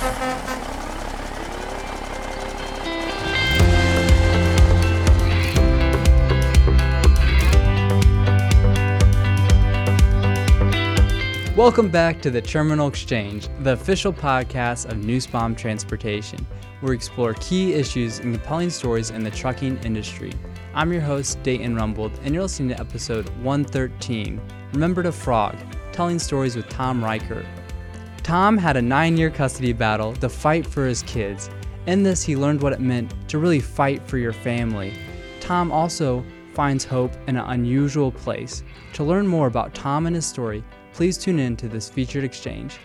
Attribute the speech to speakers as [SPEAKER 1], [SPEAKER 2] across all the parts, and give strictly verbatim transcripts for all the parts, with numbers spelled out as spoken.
[SPEAKER 1] Welcome back to the Terminal Exchange, the official podcast of Nussbaum Transportation, where we explore key issues and compelling stories in the trucking industry. I'm your host, Dayton Rumbold, and you're listening to episode one thirteen, Remember to Frog, telling stories with Tom Reichert. Tom had a nine-year custody battle to fight for his kids. In this, he learned what it meant to really fight for your family. Tom also finds hope in an unusual place. To learn more about Tom and his story, please tune in to this featured exchange.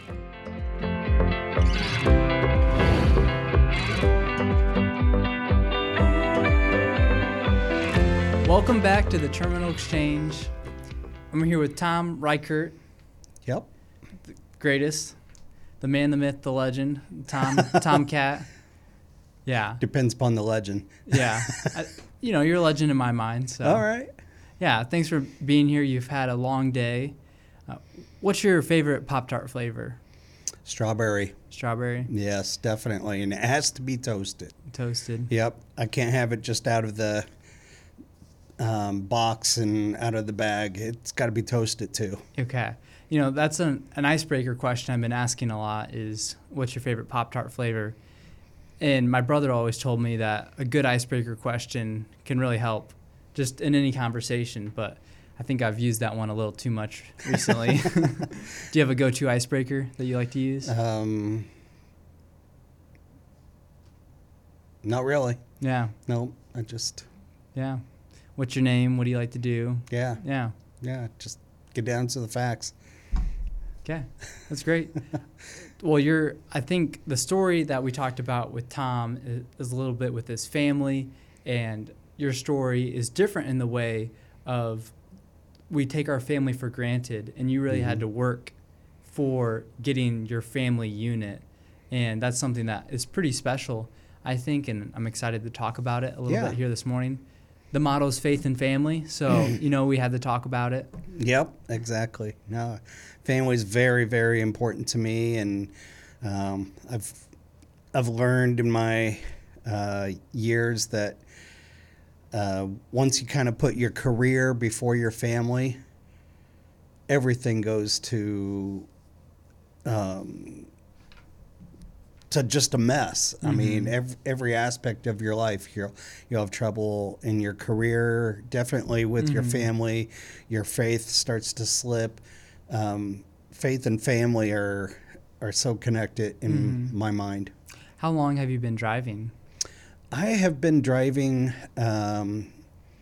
[SPEAKER 1] Welcome back to the Terminal Exchange. I'm here with Tom Reichert.
[SPEAKER 2] Yep.
[SPEAKER 1] The greatest, the man, the myth, the legend, Tom, Tom Cat. Yeah.
[SPEAKER 2] Depends upon the legend.
[SPEAKER 1] Yeah. I, you know, you're a legend in my mind. So.
[SPEAKER 2] All right.
[SPEAKER 1] Yeah. Thanks for being here. You've had a long day. Uh, what's your favorite Pop-Tart flavor?
[SPEAKER 2] Strawberry.
[SPEAKER 1] Strawberry?
[SPEAKER 2] Yes, definitely. And it has to be toasted.
[SPEAKER 1] Toasted.
[SPEAKER 2] Yep. I can't have it just out of the um, box and out of the bag. It's got to be toasted too.
[SPEAKER 1] Okay. You know, that's an, an icebreaker question I've been asking a lot is, what's your favorite Pop-Tart flavor? And my brother always told me that a good icebreaker question can really help just in any conversation, but I think I've used that one a little too much recently. Do you have a go-to icebreaker that you like to use?
[SPEAKER 2] Um, not really.
[SPEAKER 1] Yeah.
[SPEAKER 2] No, I just.
[SPEAKER 1] Yeah. What's your name? What do you like to do?
[SPEAKER 2] Yeah.
[SPEAKER 1] Yeah.
[SPEAKER 2] Yeah. Just get down to the facts.
[SPEAKER 1] Okay. That's great. Well, you're, I think the story that we talked about with Tom is, is a little bit with his family, and your story is different in the way of we take our family for granted, and you really mm-hmm. had to work for getting your family unit. And that's something that is pretty special, I think, and I'm excited to talk about it a little
[SPEAKER 2] yeah.
[SPEAKER 1] bit here this morning. The motto is faith and family, so, you know, we had to talk about it.
[SPEAKER 2] Yep, exactly. No, family is very, very important to me, and um, I've I've learned in my uh, years that Uh, once you kind of put your career before your family, everything goes to um, to just a mess. Mm-hmm. I mean, every, every aspect of your life, you'll, you'll have trouble in your career, definitely with mm-hmm. your family. Your faith starts to slip. Um, faith and family are, are so connected in mm-hmm. my mind.
[SPEAKER 1] How long have you been driving?
[SPEAKER 2] I have been driving um,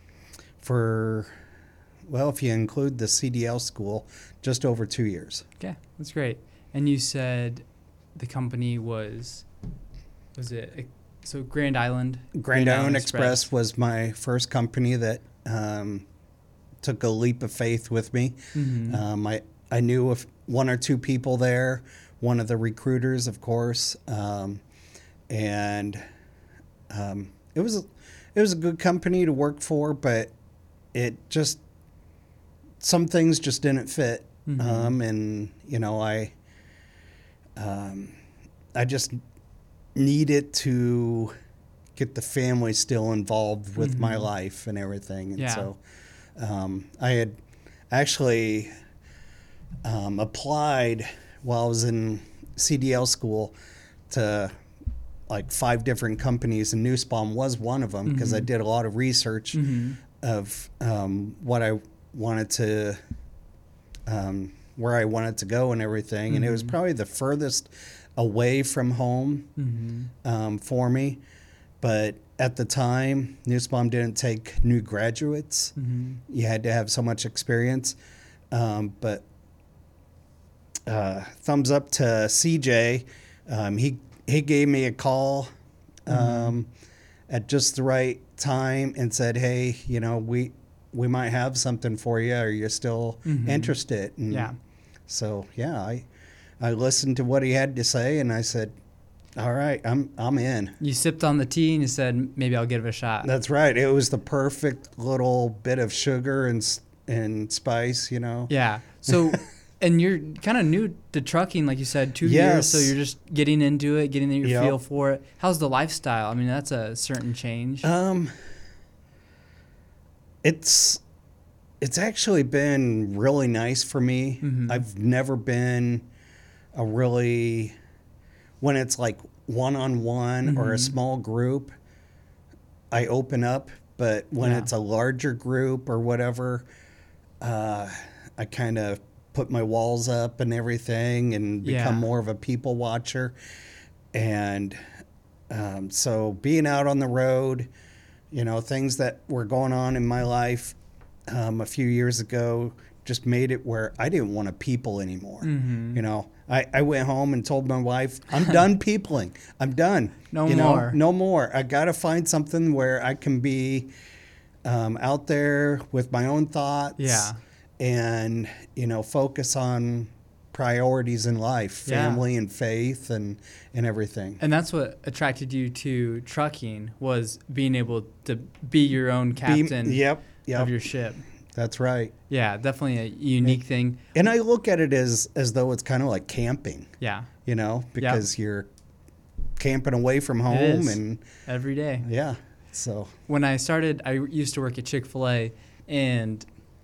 [SPEAKER 2] for, well, if you include the C D L school, just over two years.
[SPEAKER 1] Okay, that's great. And you said the company was, was it, so Grand Island?
[SPEAKER 2] Grand,
[SPEAKER 1] Grand
[SPEAKER 2] Island,
[SPEAKER 1] Island
[SPEAKER 2] Express.
[SPEAKER 1] Express
[SPEAKER 2] was my first company that um, took a leap of faith with me. Mm-hmm. Um, I, I knew of one or two people there, one of the recruiters, of course, um, and... Um, it was, it was a good company to work for, but it just, some things just didn't fit. Mm-hmm. Um, and you know, I, um, I just needed to get the family still involved with mm-hmm. my life and everything. And
[SPEAKER 1] yeah.
[SPEAKER 2] so, um, I had actually, um, applied while I was in C D L school to like five different companies, and Nussbaum was one of them because mm-hmm. I did a lot of research mm-hmm. of um, what I wanted to, um, where I wanted to go and everything. Mm-hmm. And it was probably the furthest away from home mm-hmm. um, for me. But at the time, Nussbaum didn't take new graduates. Mm-hmm. You had to have so much experience. Um, but uh, thumbs up to C J. Um, he He gave me a call um, mm-hmm. at just the right time and said, hey, you know, we we might have something for you. Are you still mm-hmm. interested? And
[SPEAKER 1] yeah.
[SPEAKER 2] So, yeah, I I listened to what he had to say, and I said, all right, I'm I'm in.
[SPEAKER 1] You sipped on the tea and you said, maybe I'll give it a shot.
[SPEAKER 2] That's right. It was the perfect little bit of sugar and and spice, you know.
[SPEAKER 1] Yeah. So And you're kind of new to trucking, like you said, two
[SPEAKER 2] Yes.
[SPEAKER 1] years. So you're just getting into it, getting your
[SPEAKER 2] Yep.
[SPEAKER 1] feel for it. How's the lifestyle? I mean, that's a certain change.
[SPEAKER 2] Um, it's it's actually been really nice for me.
[SPEAKER 1] Mhm.
[SPEAKER 2] I've never been a really when it's like one on one or a
[SPEAKER 1] Mhm.
[SPEAKER 2] small group, I open up. But when
[SPEAKER 1] Yeah.
[SPEAKER 2] it's a larger group or whatever, uh, I kind of put my walls up and everything and become
[SPEAKER 1] Yeah.
[SPEAKER 2] more of a people watcher. And um, so being out on the road, you know, things that were going on in my life um, a few years ago just made it where I didn't want to people anymore.
[SPEAKER 1] Mhm.
[SPEAKER 2] You know, I, I went home and told my wife, I'm done peopling. I'm done.
[SPEAKER 1] No
[SPEAKER 2] you
[SPEAKER 1] more.
[SPEAKER 2] Know, no more. I got to find something where I can be um, out there with my own thoughts.
[SPEAKER 1] Yeah.
[SPEAKER 2] And, you know, focus on priorities in life,
[SPEAKER 1] Yeah.
[SPEAKER 2] family and faith and, and everything.
[SPEAKER 1] And that's what attracted you to trucking, was being able to be your own captain
[SPEAKER 2] Be, yep. Yep.
[SPEAKER 1] of your ship.
[SPEAKER 2] That's right.
[SPEAKER 1] Yeah, definitely a unique thing.
[SPEAKER 2] And I look at it as, as though it's kind of like camping,
[SPEAKER 1] Yeah,
[SPEAKER 2] you know, because you're camping away from home
[SPEAKER 1] is.
[SPEAKER 2] and
[SPEAKER 1] every day.
[SPEAKER 2] yeah. So
[SPEAKER 1] When I started, I used to work at Chick-fil-A, and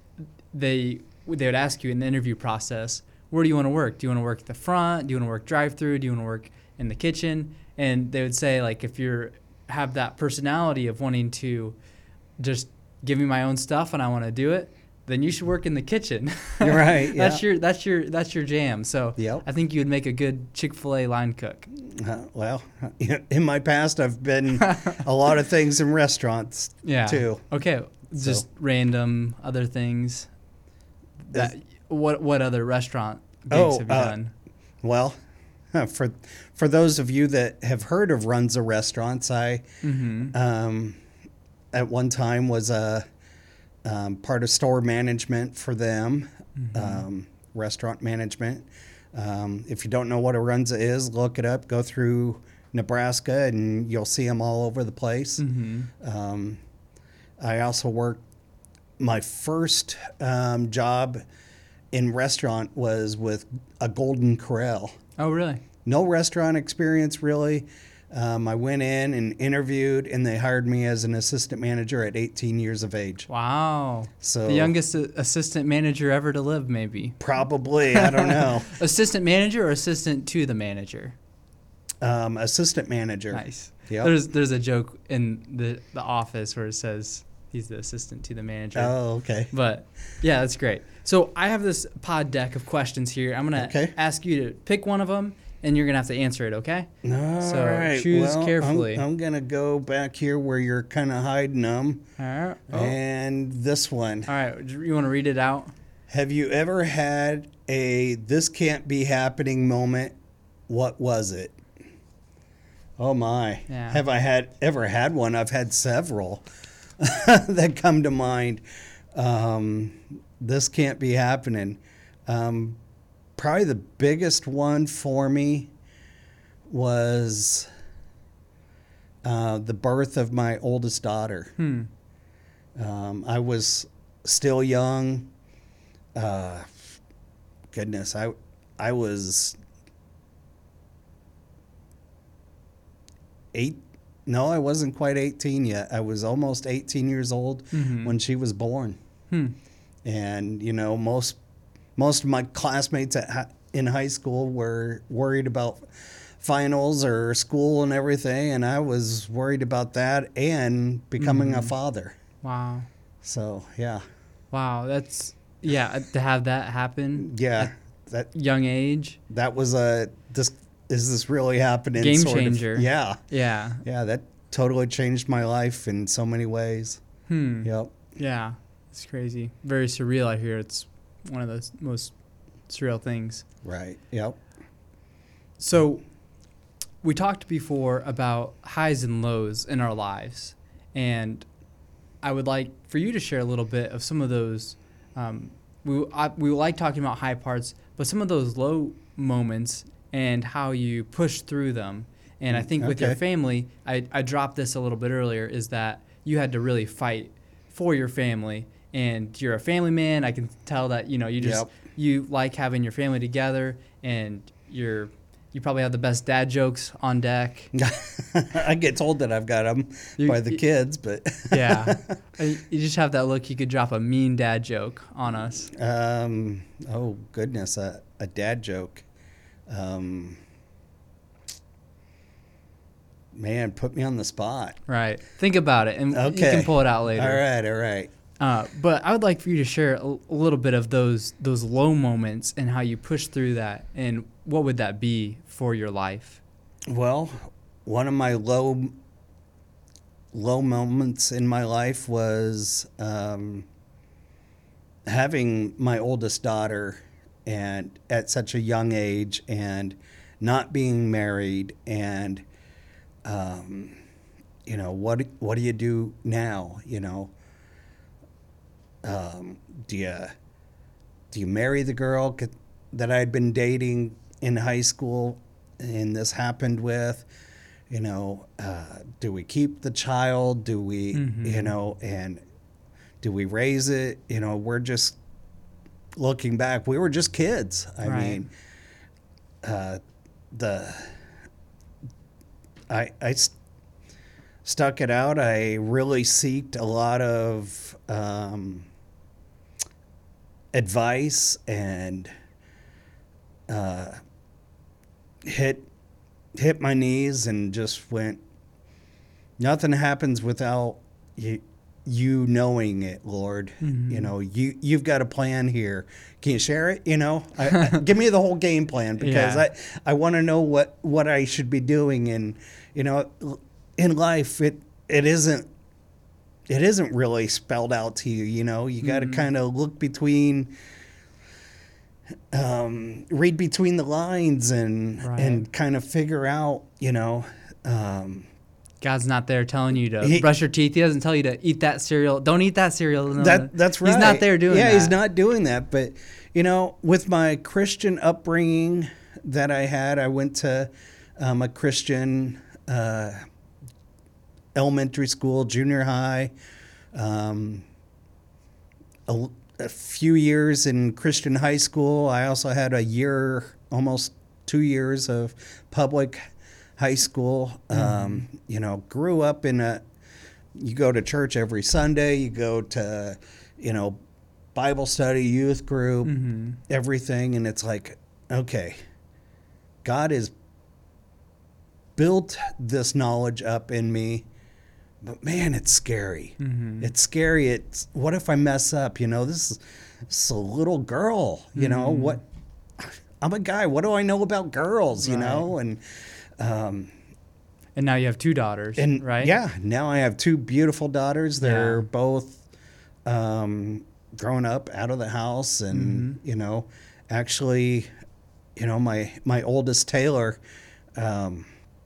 [SPEAKER 1] they they would ask you in the interview process, where do you want to work? Do you want to work at the front? Do you want to work drive-through? Do you want to work in the kitchen? And they would say, like, if you're have that personality of wanting to just give me my own stuff and I want to do it, then you should work in the kitchen.
[SPEAKER 2] you're right.
[SPEAKER 1] That's
[SPEAKER 2] yeah.
[SPEAKER 1] your that's your that's your jam. So
[SPEAKER 2] Yep.
[SPEAKER 1] I think you would make a good Chick-fil-A line cook.
[SPEAKER 2] Uh, well, in my past, I've been a lot of things in restaurants
[SPEAKER 1] Yeah.
[SPEAKER 2] too.
[SPEAKER 1] Okay. Just
[SPEAKER 2] So-
[SPEAKER 1] random other things. That
[SPEAKER 2] Is-
[SPEAKER 1] what what other restaurant gigs
[SPEAKER 2] Oh,
[SPEAKER 1] have you
[SPEAKER 2] uh,
[SPEAKER 1] done?
[SPEAKER 2] Well, for for those of you that have heard of Runza Restaurants, I
[SPEAKER 1] Mm-hmm.
[SPEAKER 2] um, at one time was a um, part of store management for them,
[SPEAKER 1] Mm-hmm.
[SPEAKER 2] um, restaurant management. Um, if you don't know what a Runza is, look it up. Go through Nebraska, and you'll see them all over the place.
[SPEAKER 1] Mm-hmm.
[SPEAKER 2] Um, I also worked. My first um, job in restaurant was with a Golden Corral.
[SPEAKER 1] Oh, really?
[SPEAKER 2] No restaurant experience really. Um, I went in and interviewed, and they hired me as an assistant manager at eighteen years of age.
[SPEAKER 1] Wow.
[SPEAKER 2] So
[SPEAKER 1] The youngest a- assistant manager ever to live, maybe.
[SPEAKER 2] probably, I don't know.
[SPEAKER 1] Assistant manager or assistant to the manager?
[SPEAKER 2] Um, assistant manager.
[SPEAKER 1] Nice.
[SPEAKER 2] Yep.
[SPEAKER 1] There's there's a joke in the the office where it says he's the assistant to the manager.
[SPEAKER 2] Oh, okay.
[SPEAKER 1] But yeah, that's great. So I have this pod deck of questions here. I'm gonna
[SPEAKER 2] Okay.
[SPEAKER 1] ask you to pick one of them, and you're gonna have to answer it. Okay?
[SPEAKER 2] All
[SPEAKER 1] So
[SPEAKER 2] right.
[SPEAKER 1] choose
[SPEAKER 2] well, I'm-
[SPEAKER 1] carefully.
[SPEAKER 2] I'm, gonna go back here where you're kind of hiding them,
[SPEAKER 1] All right. Oh.
[SPEAKER 2] and this one.
[SPEAKER 1] All right. You want to read it out?
[SPEAKER 2] Have you ever had a "this can't be happening" moment? What was it? Oh my!
[SPEAKER 1] Yeah.
[SPEAKER 2] Have I had ever had one? I've had several that come to mind. Um, this can't be happening. Um, probably the biggest one for me was uh, the birth of my oldest daughter.
[SPEAKER 1] Hmm.
[SPEAKER 2] Um, I was still young. Uh, goodness, I I was eight. No, I wasn't quite eighteen yet. I was almost eighteen years old
[SPEAKER 1] Mhm.
[SPEAKER 2] when she was born.
[SPEAKER 1] Hmm.
[SPEAKER 2] And you know, most most of my classmates at hi- in high school were worried about finals or school and everything, and I was worried about that and becoming a
[SPEAKER 1] Mhm.
[SPEAKER 2] father.
[SPEAKER 1] Wow.
[SPEAKER 2] So yeah,
[SPEAKER 1] Wow. That's yeah. To have that happen
[SPEAKER 2] yeah, that
[SPEAKER 1] at young age.
[SPEAKER 2] that was a this is this really happening?
[SPEAKER 1] Game
[SPEAKER 2] sort of-
[SPEAKER 1] changer.
[SPEAKER 2] yeah,
[SPEAKER 1] Yeah.
[SPEAKER 2] yeah, that totally changed my life in so many ways.
[SPEAKER 1] Hmm.
[SPEAKER 2] Yep.
[SPEAKER 1] Yeah. It's crazy. Very surreal. I hear it's one of the most surreal things.
[SPEAKER 2] Right. Yep.
[SPEAKER 1] So, we talked before about highs and lows in our lives, and I would like for you to share a little bit of some of those. Um, we I, we like talking about high parts, but some of those low moments and how you push through them. And I think with your
[SPEAKER 2] Okay.
[SPEAKER 1] family, I, I dropped this a little bit earlier, is that you had to really fight for your family, and you're a family man. I can tell that you know you just
[SPEAKER 2] Yep.
[SPEAKER 1] you like having your family together, and you're you probably have the best dad jokes on deck.
[SPEAKER 2] I get told that I've got them
[SPEAKER 1] You-
[SPEAKER 2] by the
[SPEAKER 1] you-
[SPEAKER 2] kids, but
[SPEAKER 1] Yeah. You you just have that look. You could drop a mean dad joke on us.
[SPEAKER 2] um, oh goodness, a, a dad joke. Um, man, put me on the spot.
[SPEAKER 1] Right. Think about it, and you
[SPEAKER 2] Okay.
[SPEAKER 1] can pull it out later.
[SPEAKER 2] All right, all right.
[SPEAKER 1] Uh, but I would like for you to share a, a little bit of those those low moments and how you push through that, and what would that be for your life?
[SPEAKER 2] Well, one of my low low moments in my life was um, having my oldest daughter, and at such a young age, and not being married, and um, you know what what do you do now? You know, um, do you do you marry the girl c- that I'd been dating in high school, and this happened with? You know, uh, do we keep the child? Do we,
[SPEAKER 1] Mhm.
[SPEAKER 2] you know, and do we raise it? You know, we're just looking back. We were just kids. I
[SPEAKER 1] Right.
[SPEAKER 2] mean, uh, the I I st- stuck it out. I really seeked a lot of um, advice and uh, hit hit my knees and just went. Nothing happens without you, you knowing it, Lord.
[SPEAKER 1] Mhm.
[SPEAKER 2] You know, you you've got a plan here. Can you share it? You know, I, I, give me the whole game plan, because
[SPEAKER 1] Yeah.
[SPEAKER 2] I I want to know what what I should be doing. And you know, in life, it it isn't it isn't really spelled out to you. You know, you got to
[SPEAKER 1] Mhm.
[SPEAKER 2] kind of look between. Um, read between the lines and
[SPEAKER 1] Right.
[SPEAKER 2] and kind of figure out, you know, um,
[SPEAKER 1] God's not there telling you to
[SPEAKER 2] He-
[SPEAKER 1] brush your teeth. He doesn't tell you to eat that cereal. Don't eat that cereal. No, no.
[SPEAKER 2] that that's right.
[SPEAKER 1] He's not there doing
[SPEAKER 2] yeah,
[SPEAKER 1] that.
[SPEAKER 2] he's not doing that. But you know, with my Christian upbringing that I had, I went to um, a Christian uh, elementary school, junior high, um, a, a few years in Christian high school. I also had a year, almost two years of public high school. Um, you know, grew up in a, you go to church every Sunday, you go to, you know, Bible study, youth group,
[SPEAKER 1] Mhm.
[SPEAKER 2] everything. And it's like, okay, God has built this knowledge up in me, but man, it's scary.
[SPEAKER 1] Mhm.
[SPEAKER 2] It's scary. It's, what if I mess up? You know, this is, this is a little girl, you know,
[SPEAKER 1] Mhm.
[SPEAKER 2] what, I'm a guy. What do I know about girls, you
[SPEAKER 1] Right.
[SPEAKER 2] know? And, um,
[SPEAKER 1] And now you have two daughters,
[SPEAKER 2] and
[SPEAKER 1] right?
[SPEAKER 2] yeah, now I have two beautiful daughters. They're
[SPEAKER 1] Yeah.
[SPEAKER 2] both um, grown up, out of the house, and
[SPEAKER 1] Mm-hmm.
[SPEAKER 2] you know, actually, you know, my my oldest Taylor, um,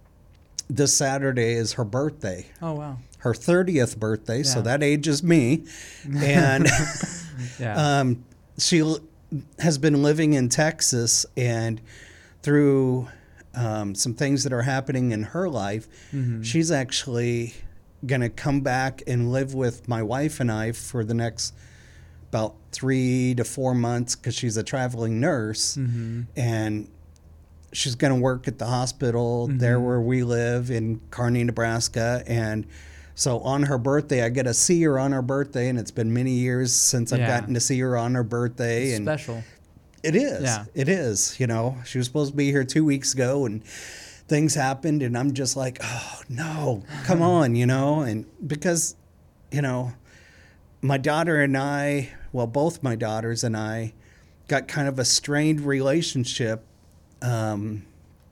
[SPEAKER 2] this Saturday is her birthday,
[SPEAKER 1] Oh, wow.
[SPEAKER 2] her thirtieth birthday. So
[SPEAKER 1] Yeah.
[SPEAKER 2] that ages me, and
[SPEAKER 1] Yeah.
[SPEAKER 2] um, she l- has been living in Texas, and through um, some things that are happening in her life,
[SPEAKER 1] Mhm.
[SPEAKER 2] she's actually going to come back and live with my wife and I for the next about three to four months because she's a traveling nurse,
[SPEAKER 1] Mhm.
[SPEAKER 2] and she's going to work at the hospital there
[SPEAKER 1] Mhm.
[SPEAKER 2] where we live in Kearney, Nebraska. And so on her birthday, I get to see her on her birthday, and it's been many years since I've
[SPEAKER 1] Yeah.
[SPEAKER 2] gotten to see her on her birthday. And
[SPEAKER 1] Special.
[SPEAKER 2] it is.
[SPEAKER 1] Yeah.
[SPEAKER 2] It is. You know, she was supposed to be here two weeks ago, and things happened, and I'm just like, oh no, come on, you know, and because, you know, my daughter and I, well, both my daughters and I, got kind of a strained relationship um,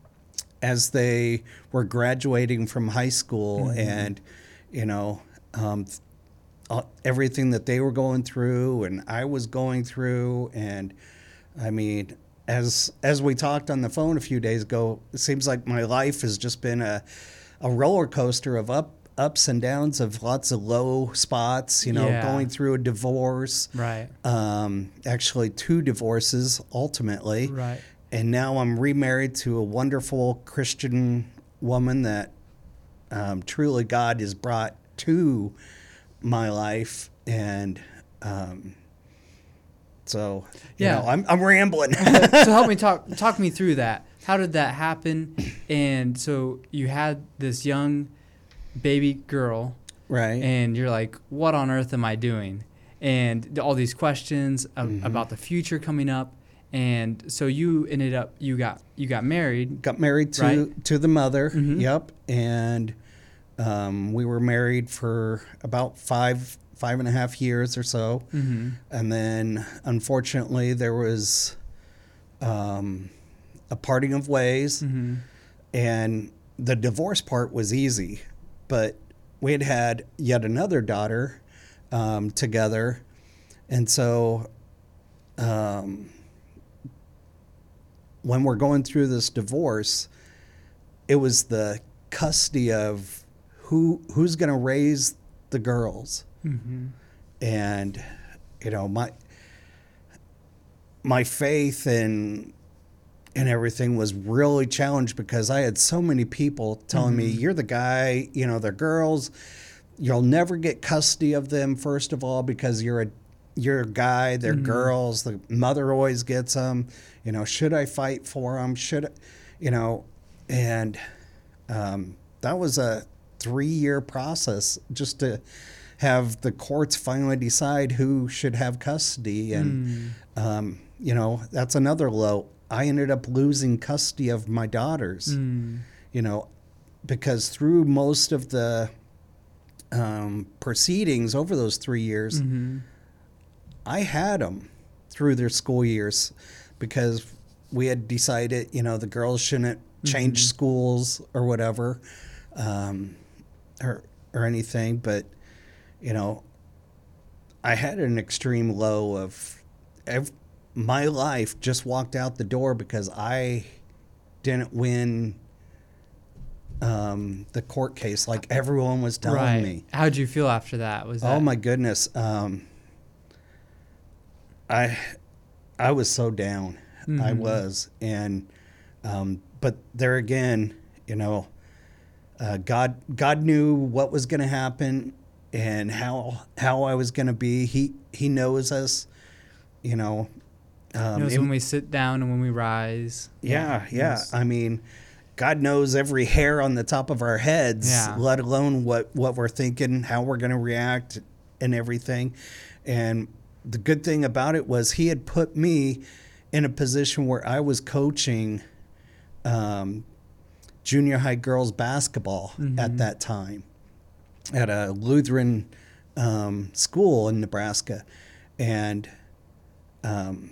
[SPEAKER 2] as they were graduating from high school,
[SPEAKER 1] Mhm.
[SPEAKER 2] and you know. Um, uh, everything that they were going through and I was going through, and I mean, as as we talked on the phone a few days ago, it seems like my life has just been a a roller coaster of up ups and downs, of lots of low spots. You know,
[SPEAKER 1] Yeah.
[SPEAKER 2] going through a divorce,
[SPEAKER 1] Right.
[SPEAKER 2] um, actually two divorces ultimately,
[SPEAKER 1] Right.
[SPEAKER 2] and now I'm remarried to a wonderful Christian woman that um, truly God has brought to my life, and um, So, you
[SPEAKER 1] Yeah.
[SPEAKER 2] know, I'm, I'm rambling.
[SPEAKER 1] So help me talk talk me through that. How did that happen? And so you had this young baby girl,
[SPEAKER 2] Right.
[SPEAKER 1] and you're like, what on earth am I doing? And all these questions of,
[SPEAKER 2] Mhm.
[SPEAKER 1] about the future coming up. And so you ended up, you got you got married.
[SPEAKER 2] Got married to,
[SPEAKER 1] Right.
[SPEAKER 2] to the mother.
[SPEAKER 1] Mhm.
[SPEAKER 2] Yep. And um, we were married for about five, five and a half years or so.
[SPEAKER 1] Mm-hmm.
[SPEAKER 2] And then, unfortunately, there was um, a parting of ways.
[SPEAKER 1] Mm-hmm.
[SPEAKER 2] And the divorce part was easy. But we had had yet another daughter um, together. And so um, when we're going through this divorce, it was the custody of who who's going to raise the girls.
[SPEAKER 1] Mm-hmm.
[SPEAKER 2] And, you know, my my faith and and everything was really challenged because I had so many people telling me,
[SPEAKER 1] Mhm.
[SPEAKER 2] you're the guy, you know, the girls, you'll never get custody of them, first of all, because you're a you're a guy, they're
[SPEAKER 1] Mhm.
[SPEAKER 2] girls, the mother always gets them. You know, should I fight for them? Should I, you know, and um, that was a three-year process just to have the courts finally decide who should have custody. And,
[SPEAKER 1] Mm.
[SPEAKER 2] um, you know, that's another low. I ended up losing custody of my daughters,
[SPEAKER 1] Mm.
[SPEAKER 2] you know, because through most of the um, proceedings over those three years,
[SPEAKER 1] Mm-hmm.
[SPEAKER 2] I had them through their school years because we had decided, you know, the girls shouldn't change
[SPEAKER 1] Mhm.
[SPEAKER 2] schools or whatever, um, or or anything. But, you know, I had an extreme low of ev- my life just walked out the door because I didn't win um, the court case like everyone was telling
[SPEAKER 1] Right.
[SPEAKER 2] me.
[SPEAKER 1] How'd you feel after that? Was
[SPEAKER 2] Oh
[SPEAKER 1] that,
[SPEAKER 2] my goodness. Um, I I was so down. I
[SPEAKER 1] Mhm.
[SPEAKER 2] was. And um, but there again, you know, uh, God God knew what was going to happen and how how I was going to be. He he knows us, you know. Um,
[SPEAKER 1] knows
[SPEAKER 2] it-
[SPEAKER 1] when we sit down and when we rise.
[SPEAKER 2] yeah, yeah.
[SPEAKER 1] knows-
[SPEAKER 2] I mean, God knows every hair on the top of our heads,
[SPEAKER 1] Yeah.
[SPEAKER 2] let alone what, what we're thinking, how we're going to react, and everything. And the good thing about it was he had put me in a position where I was coaching um, junior high girls basketball
[SPEAKER 1] Mhm.
[SPEAKER 2] at that time at a Lutheran um, school in Nebraska. And um,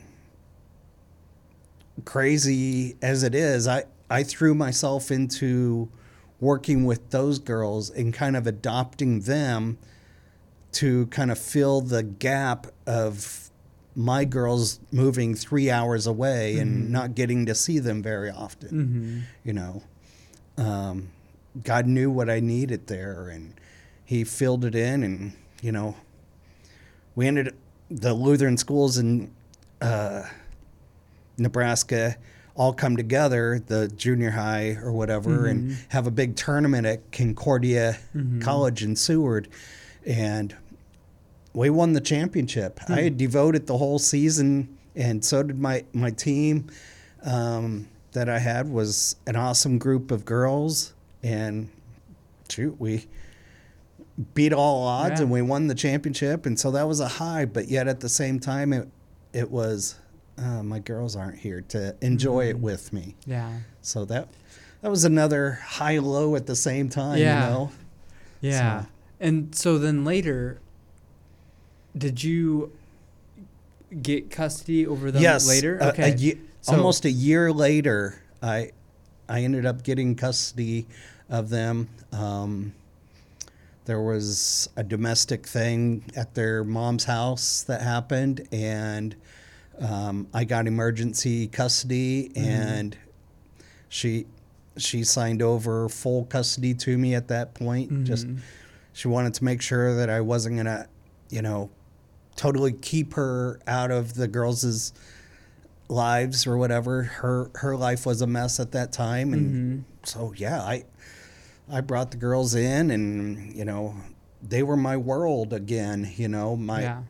[SPEAKER 2] crazy as it is, I, I threw myself into working with those girls and kind of adopting them to kind of fill the gap of my girls moving three hours away and
[SPEAKER 1] Mhm.
[SPEAKER 2] not getting to see them very often.
[SPEAKER 1] Mhm.
[SPEAKER 2] You know, um, God knew what I needed there, and He filled it in. And you know, we ended the Lutheran schools in uh, Nebraska all come together, the junior high or whatever,
[SPEAKER 1] Mhm.
[SPEAKER 2] and have a big tournament at Concordia
[SPEAKER 1] Mhm.
[SPEAKER 2] College in Seward, and we won the championship. I had devoted the whole season, and so did my my team. Um, that I had was an awesome group of girls, and shoot, we beat all odds
[SPEAKER 1] Yeah.
[SPEAKER 2] and we won the championship, and so that was a high. But yet at the same time, it it was uh, my girls aren't here to enjoy it
[SPEAKER 1] Mhm.
[SPEAKER 2] with me.
[SPEAKER 1] Yeah.
[SPEAKER 2] So that that was another high low at the same time.
[SPEAKER 1] Yeah.
[SPEAKER 2] You know.
[SPEAKER 1] Yeah.
[SPEAKER 2] So-
[SPEAKER 1] And so then later, did you get custody over them
[SPEAKER 2] yes.
[SPEAKER 1] later?
[SPEAKER 2] a-
[SPEAKER 1] Okay.
[SPEAKER 2] A, ye-
[SPEAKER 1] So-
[SPEAKER 2] almost a year later, I I ended up getting custody of them. Um, there was a domestic thing at their mom's house that happened, and um, I got emergency custody,
[SPEAKER 1] Mhm.
[SPEAKER 2] and she she signed over full custody to me at that point. Just
[SPEAKER 1] Mhm.
[SPEAKER 2] she wanted to make sure that I wasn't gonna, you know, totally keep her out of the girls' lives or whatever. Her her life was a mess at that time, and
[SPEAKER 1] Mhm.
[SPEAKER 2] so yeah, I I brought the girls in, and you know, they were my world again. You know, my
[SPEAKER 1] Yeah.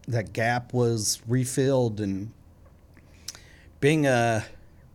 [SPEAKER 2] that gap was refilled. And being a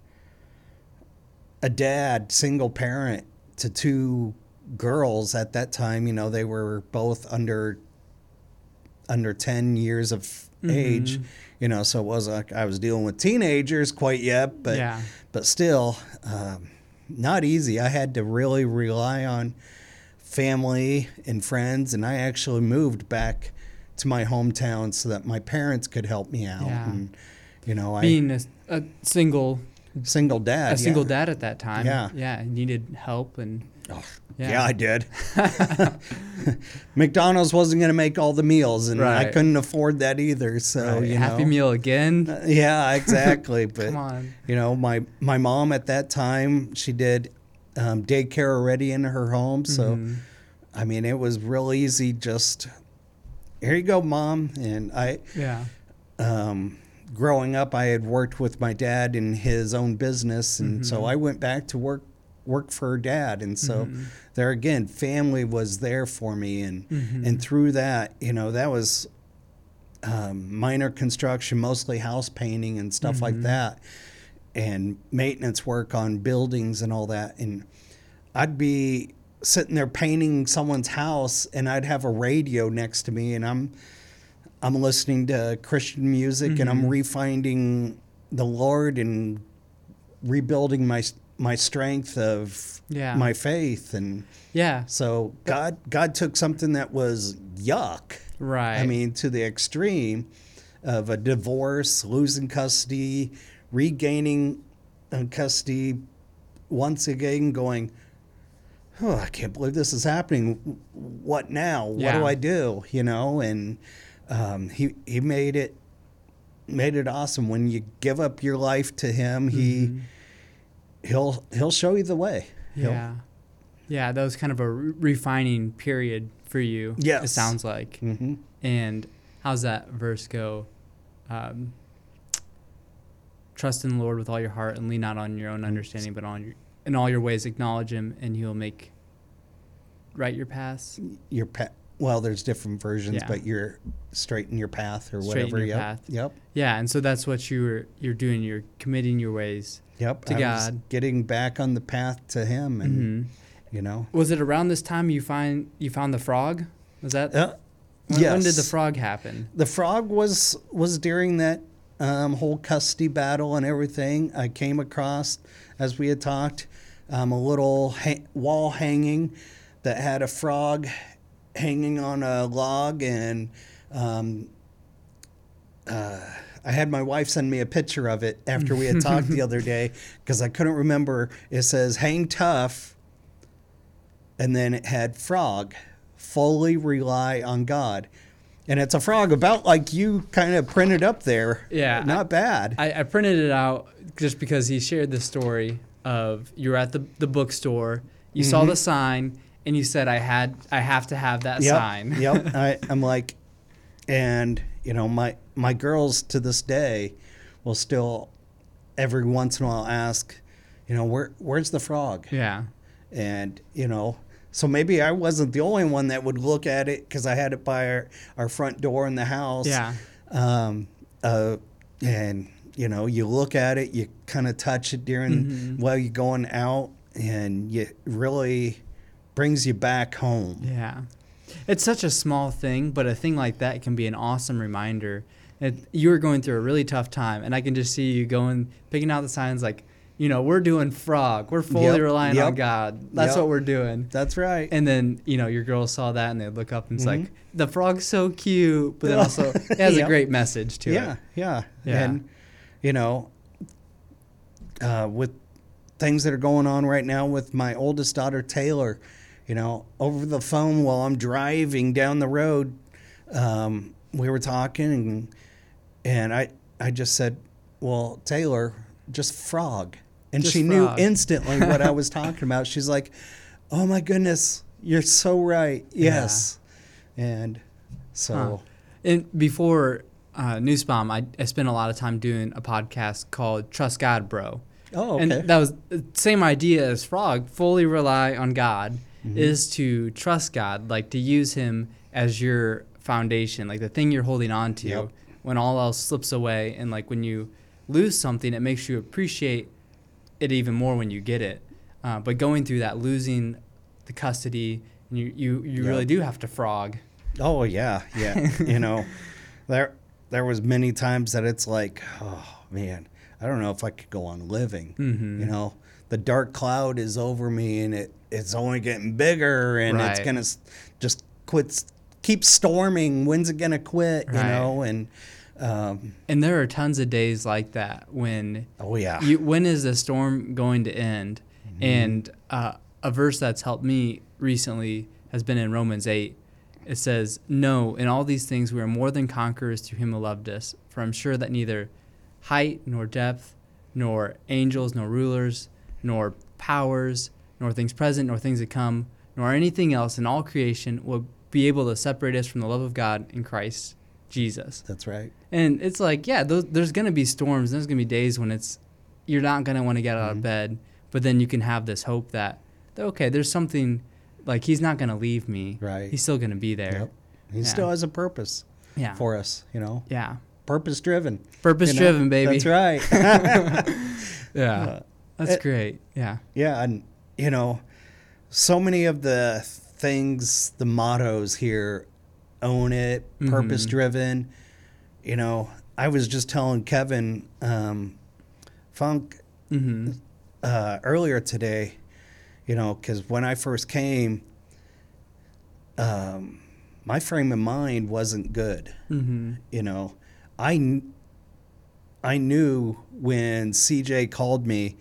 [SPEAKER 2] a dad, single parent to two girls at that time, you know, they were both under under ten years of mm-hmm. age, you know, so it wasn't like I was dealing with teenagers quite yet, but
[SPEAKER 1] yeah.
[SPEAKER 2] but still um, not easy. I had to really rely on family and friends, and I actually moved back to my hometown so that my parents could help me out.
[SPEAKER 1] Yeah.
[SPEAKER 2] And, you know,
[SPEAKER 1] being
[SPEAKER 2] I
[SPEAKER 1] a, a single
[SPEAKER 2] single dad,
[SPEAKER 1] a single
[SPEAKER 2] yeah.
[SPEAKER 1] dad at that time,
[SPEAKER 2] yeah,
[SPEAKER 1] yeah, needed help and.
[SPEAKER 2] Oh,
[SPEAKER 1] yeah.
[SPEAKER 2] yeah, I did. McDonald's wasn't going to make all the meals, and
[SPEAKER 1] right.
[SPEAKER 2] I couldn't afford that either. So,
[SPEAKER 1] right.
[SPEAKER 2] you
[SPEAKER 1] Happy
[SPEAKER 2] know,
[SPEAKER 1] Meal again.
[SPEAKER 2] Uh, yeah, exactly. But
[SPEAKER 1] come on,
[SPEAKER 2] you know, my my mom at that time, she did um, daycare already in her home. So,
[SPEAKER 1] mm-hmm.
[SPEAKER 2] I mean, it was real easy. Just here you go, Mom. And I,
[SPEAKER 1] yeah.
[SPEAKER 2] Um, growing up, I had worked with my dad in his own business, and mm-hmm. so I went back to work. work for her dad, and so mm-hmm. there again, family was there for me, and mm-hmm. and through that, you know, that was um, minor construction, mostly house painting and stuff mm-hmm. like that, and maintenance work on buildings and all that. And I'd be sitting there painting someone's house, and I'd have a radio next to me, and I'm I'm listening to Christian music, mm-hmm. and I'm refinding the Lord and rebuilding my my strength of
[SPEAKER 1] yeah.
[SPEAKER 2] my faith. And
[SPEAKER 1] yeah,
[SPEAKER 2] so God God took something that was yuck,
[SPEAKER 1] right?
[SPEAKER 2] I mean, to the extreme of a divorce, losing custody, regaining custody once again, going, oh, I can't believe this is happening. What now? What
[SPEAKER 1] yeah.
[SPEAKER 2] do I do? You know, and um, he he made it made it awesome. When you give up your life to him, he mm-hmm. he'll he'll show you the way. He'll,
[SPEAKER 1] yeah, yeah. That was kind of a re- refining period for you.
[SPEAKER 2] Yes,
[SPEAKER 1] it sounds like.
[SPEAKER 2] Mm-hmm.
[SPEAKER 1] And how's that verse go? Um, Trust in the Lord with all your heart and lean not on your own understanding, but on your in all your ways acknowledge Him, and He'll make right your paths.
[SPEAKER 2] Your path. Well, there's different versions,
[SPEAKER 1] yeah.
[SPEAKER 2] but you're straighten your path or
[SPEAKER 1] straighten
[SPEAKER 2] whatever.
[SPEAKER 1] Your
[SPEAKER 2] yep.
[SPEAKER 1] path.
[SPEAKER 2] Yep.
[SPEAKER 1] Yeah, and so that's what you were you're doing. You're committing your ways.
[SPEAKER 2] Yep.
[SPEAKER 1] To
[SPEAKER 2] I
[SPEAKER 1] God.
[SPEAKER 2] Was getting back on the path to Him, and
[SPEAKER 1] mm-hmm.
[SPEAKER 2] you know.
[SPEAKER 1] Was it around this time you find you found the frog? Was that?
[SPEAKER 2] Uh,
[SPEAKER 1] when,
[SPEAKER 2] yes.
[SPEAKER 1] when did the frog happen?
[SPEAKER 2] The frog was was during that um, whole custody battle and everything. I came across, as we had talked, um, a little ha- wall hanging that had a frog hanging on a log, and um, uh, I had my wife send me a picture of it after we had talked the other day, because I couldn't remember. It says hang tough, and then it had frog, fully rely on God. And it's a frog about like you kind of printed up there.
[SPEAKER 1] Yeah.
[SPEAKER 2] Not
[SPEAKER 1] I,
[SPEAKER 2] bad.
[SPEAKER 1] I, I printed it out just because he shared the story of you were at the, the bookstore, you mm-hmm. saw the sign, and you said, I had I have to have that
[SPEAKER 2] yep.
[SPEAKER 1] sign.
[SPEAKER 2] Yep. I, I'm like, and, you know, my, my girls to this day will still every once in a while ask, you know, where where's the frog?
[SPEAKER 1] Yeah.
[SPEAKER 2] And, you know, so maybe I wasn't the only one that would look at it, because I had it by our, our front door in the house.
[SPEAKER 1] Yeah.
[SPEAKER 2] Um, uh, and, you know, you look at it, you kind of touch it during mm-hmm. while you're going out, and it really brings you back home.
[SPEAKER 1] Yeah. It's such a small thing, but a thing like that can be an awesome reminder. It, you were going through a really tough time, and I can just see you going, picking out the signs like, you know, we're doing frog. We're fully
[SPEAKER 2] yep,
[SPEAKER 1] relying
[SPEAKER 2] yep,
[SPEAKER 1] on God. That's
[SPEAKER 2] yep.
[SPEAKER 1] what we're doing.
[SPEAKER 2] That's right.
[SPEAKER 1] And then, you know, your girls saw that and they'd look up and it's
[SPEAKER 2] mm-hmm.
[SPEAKER 1] like, the frog's so cute, but then also it has
[SPEAKER 2] yep.
[SPEAKER 1] a great message to
[SPEAKER 2] yeah,
[SPEAKER 1] it.
[SPEAKER 2] Yeah,
[SPEAKER 1] yeah.
[SPEAKER 2] And, you know, uh, with things that are going on right now with my oldest daughter, Taylor, you know, over the phone while I'm driving down the road, um, we were talking, and, and I, I just said, well, Taylor, just frog. And
[SPEAKER 1] Just
[SPEAKER 2] she
[SPEAKER 1] frog.
[SPEAKER 2] knew instantly what I was talking about. She's like, oh, my goodness, you're so right. Yes. Yeah. And so.
[SPEAKER 1] Huh. And before uh, Newsbomb, I, I spent a lot of time doing a podcast called Trust God, Bro.
[SPEAKER 2] Oh, okay.
[SPEAKER 1] And that was the same idea as frog, fully rely on God, mm-hmm. is to trust God, like to use Him as your foundation, like the thing you're holding on to
[SPEAKER 2] Yep.
[SPEAKER 1] when all else slips away. And like when you lose something, it makes you appreciate it even more when you get it. Uh, but going through that, losing the custody, you you, you
[SPEAKER 2] Yep.
[SPEAKER 1] really do have to frog.
[SPEAKER 2] Oh yeah, yeah. You know, there there was many times that it's like, oh man, I don't know if I could go on living.
[SPEAKER 1] Mm-hmm.
[SPEAKER 2] You know, the dark cloud is over me, and it it's only getting bigger, and it's
[SPEAKER 1] Right.
[SPEAKER 2] gonna s- just quit, keep storming. When's it gonna quit? You
[SPEAKER 1] Right.
[SPEAKER 2] know, and um,
[SPEAKER 1] And there are tons of days like that when
[SPEAKER 2] oh yeah,
[SPEAKER 1] you, when is the storm going to end?
[SPEAKER 2] Mm-hmm.
[SPEAKER 1] And uh, a verse that's helped me recently has been in Romans eight. It says, "No, in all these things we are more than conquerors through him who loved us. For I'm sure that neither height nor depth, nor angels, nor rulers, nor powers, nor things present, nor things to come, nor anything else in all creation will be able to separate us from the love of God in Christ Jesus."
[SPEAKER 2] that's right.
[SPEAKER 1] And it's like, yeah, those, there's going to be storms. There's going to be days when it's you're not going to want to get out
[SPEAKER 2] Mhm.
[SPEAKER 1] of bed. But then you can have this hope that, that okay, there's something, like he's not going to leave me.
[SPEAKER 2] Right.
[SPEAKER 1] He's still going to be there.
[SPEAKER 2] Yep. He
[SPEAKER 1] Yeah.
[SPEAKER 2] still has a purpose
[SPEAKER 1] Yeah.
[SPEAKER 2] for us. You know,
[SPEAKER 1] yeah.
[SPEAKER 2] purpose driven.
[SPEAKER 1] Purpose driven, baby.
[SPEAKER 2] That's right.
[SPEAKER 1] Yeah.
[SPEAKER 2] Uh,
[SPEAKER 1] That's
[SPEAKER 2] it-
[SPEAKER 1] great. Yeah.
[SPEAKER 2] Yeah, and you know, so many of the things, the mottos here, own it,
[SPEAKER 1] Mhm.
[SPEAKER 2] purpose driven. You know, I was just telling Kevin um, Funk
[SPEAKER 1] Mm-hmm.
[SPEAKER 2] uh, earlier today, you know, because when I first came, um, my frame of mind wasn't good.
[SPEAKER 1] Mm-hmm.
[SPEAKER 2] You know, I, kn- I knew when C J called me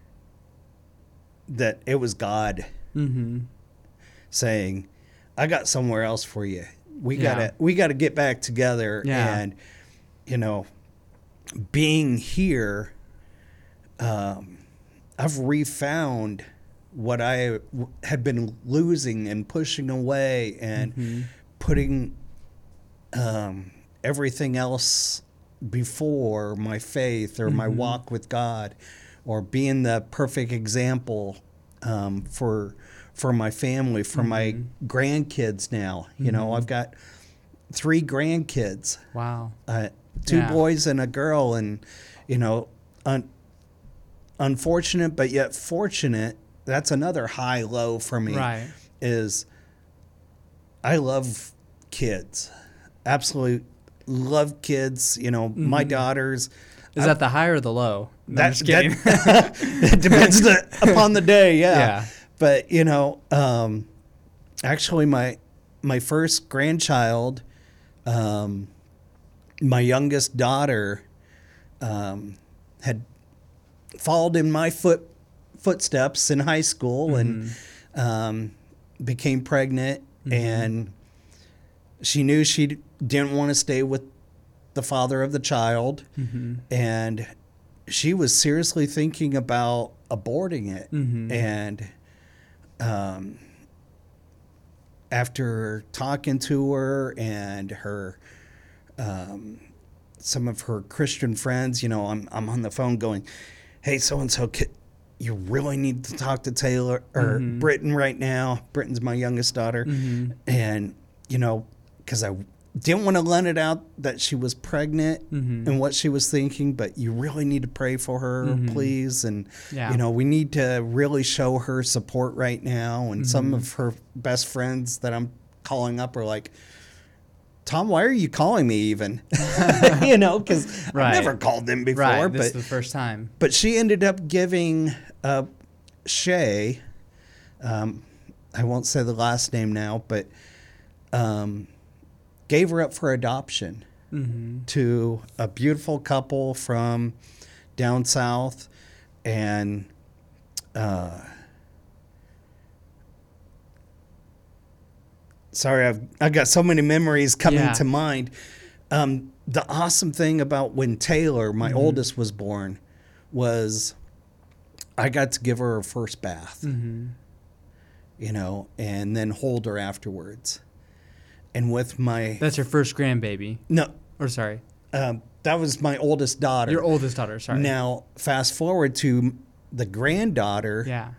[SPEAKER 2] that it was God
[SPEAKER 1] Mm-hmm.
[SPEAKER 2] saying, "I got somewhere else for you. We
[SPEAKER 1] Yeah.
[SPEAKER 2] gotta we gotta get back together."
[SPEAKER 1] Yeah.
[SPEAKER 2] And you know, being here, um, I've refound what I w- had been losing and pushing away and
[SPEAKER 1] Mhm.
[SPEAKER 2] putting um, everything else before my faith or my
[SPEAKER 1] Mhm.
[SPEAKER 2] walk with God, or being the perfect example um, for for my family, for my
[SPEAKER 1] Mhm.
[SPEAKER 2] grandkids now. You know,
[SPEAKER 1] Mhm.
[SPEAKER 2] I've got three grandkids,
[SPEAKER 1] Wow.
[SPEAKER 2] uh, two
[SPEAKER 1] Yeah.
[SPEAKER 2] boys and a girl, and you know, un- unfortunate but yet fortunate. That's another high low for me.
[SPEAKER 1] Right.
[SPEAKER 2] Is I love kids, absolutely love kids. You know, my
[SPEAKER 1] Mhm.
[SPEAKER 2] daughters.
[SPEAKER 1] Is
[SPEAKER 2] I-
[SPEAKER 1] that the high or the low? No, I'm
[SPEAKER 2] that,
[SPEAKER 1] just kidding.
[SPEAKER 2] that it depends the, upon the day. Yeah.
[SPEAKER 1] Yeah.
[SPEAKER 2] But you know, um, actually, my my first grandchild, um, my youngest daughter, um, had followed in my foot footsteps in high school and um, became pregnant,
[SPEAKER 1] Mhm.
[SPEAKER 2] and she knew she didn't want to stay with the father of the child,
[SPEAKER 1] Mm-hmm.
[SPEAKER 2] and she was seriously thinking about aborting it.
[SPEAKER 1] Mhm.
[SPEAKER 2] And um, after talking to her and her um, some of her Christian friends, you know, I'm I'm on the phone going, "Hey, so and so, you really need to talk to Taylor or
[SPEAKER 1] Mhm.
[SPEAKER 2] Britton right now." Britton's my youngest daughter,
[SPEAKER 1] Mhm.
[SPEAKER 2] and you know, because I didn't want to let it out that she was pregnant
[SPEAKER 1] Mhm.
[SPEAKER 2] and what she was thinking, but you really need to pray for her,
[SPEAKER 1] Mhm.
[SPEAKER 2] please. And,
[SPEAKER 1] Yeah.
[SPEAKER 2] you know, we need to really show her support right now. And some
[SPEAKER 1] Mhm.
[SPEAKER 2] of her best friends that I'm calling up are like, "Tom, why are you calling me even?" You know, because
[SPEAKER 1] Right.
[SPEAKER 2] I've never called them before.
[SPEAKER 1] Right.
[SPEAKER 2] But
[SPEAKER 1] This is the first time.
[SPEAKER 2] but she ended up giving uh, Shay, um, I won't say the last name now, but um, gave her up for adoption
[SPEAKER 1] Mm-hmm.
[SPEAKER 2] to a beautiful couple from down south. And uh, sorry, I've I got so many memories coming
[SPEAKER 1] Yeah.
[SPEAKER 2] to mind. Um, the awesome thing about when Taylor, my
[SPEAKER 1] Mhm.
[SPEAKER 2] oldest, was born, was I got to give her her first bath,
[SPEAKER 1] Mm-hmm.
[SPEAKER 2] you know, and then hold her afterwards. And with my
[SPEAKER 1] That's your first grandbaby.
[SPEAKER 2] no,
[SPEAKER 1] Or sorry,
[SPEAKER 2] um, that was my oldest daughter.
[SPEAKER 1] your oldest daughter. Sorry.
[SPEAKER 2] Now, fast forward to the granddaughter,
[SPEAKER 1] Yeah.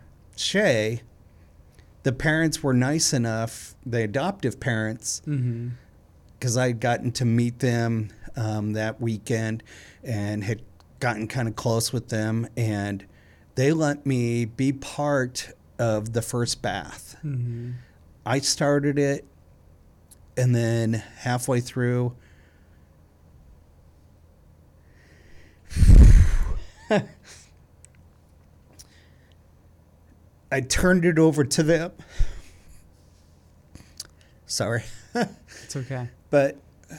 [SPEAKER 2] Shay. The parents were nice enough, the adoptive parents,
[SPEAKER 1] Mm-hmm.
[SPEAKER 2] because I'd gotten to meet them um, that weekend and had gotten kind of close with them, and they let me be part of the first bath.
[SPEAKER 1] Mm-hmm.
[SPEAKER 2] I started it, and then halfway through, I turned it over to them. Sorry.
[SPEAKER 1] It's okay.
[SPEAKER 2] But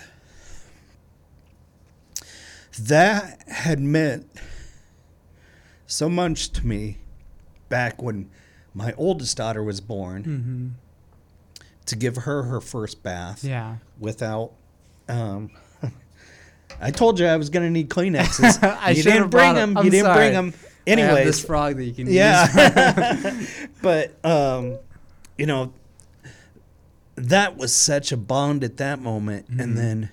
[SPEAKER 2] that had meant so much to me back when my oldest daughter was born,
[SPEAKER 1] Mm-hmm.
[SPEAKER 2] to give her her first bath
[SPEAKER 1] Yeah.
[SPEAKER 2] without. Um, I told you I was going to need Kleenexes.
[SPEAKER 1] I
[SPEAKER 2] you
[SPEAKER 1] should've
[SPEAKER 2] didn't bring
[SPEAKER 1] brought 'em.
[SPEAKER 2] them.
[SPEAKER 1] I'm
[SPEAKER 2] You didn't
[SPEAKER 1] sorry.
[SPEAKER 2] bring them.
[SPEAKER 1] I have
[SPEAKER 2] Anyways,
[SPEAKER 1] this frog that you can use.
[SPEAKER 2] yeah. But um, you know, that was such a bond at that moment,
[SPEAKER 1] Mhm.
[SPEAKER 2] and then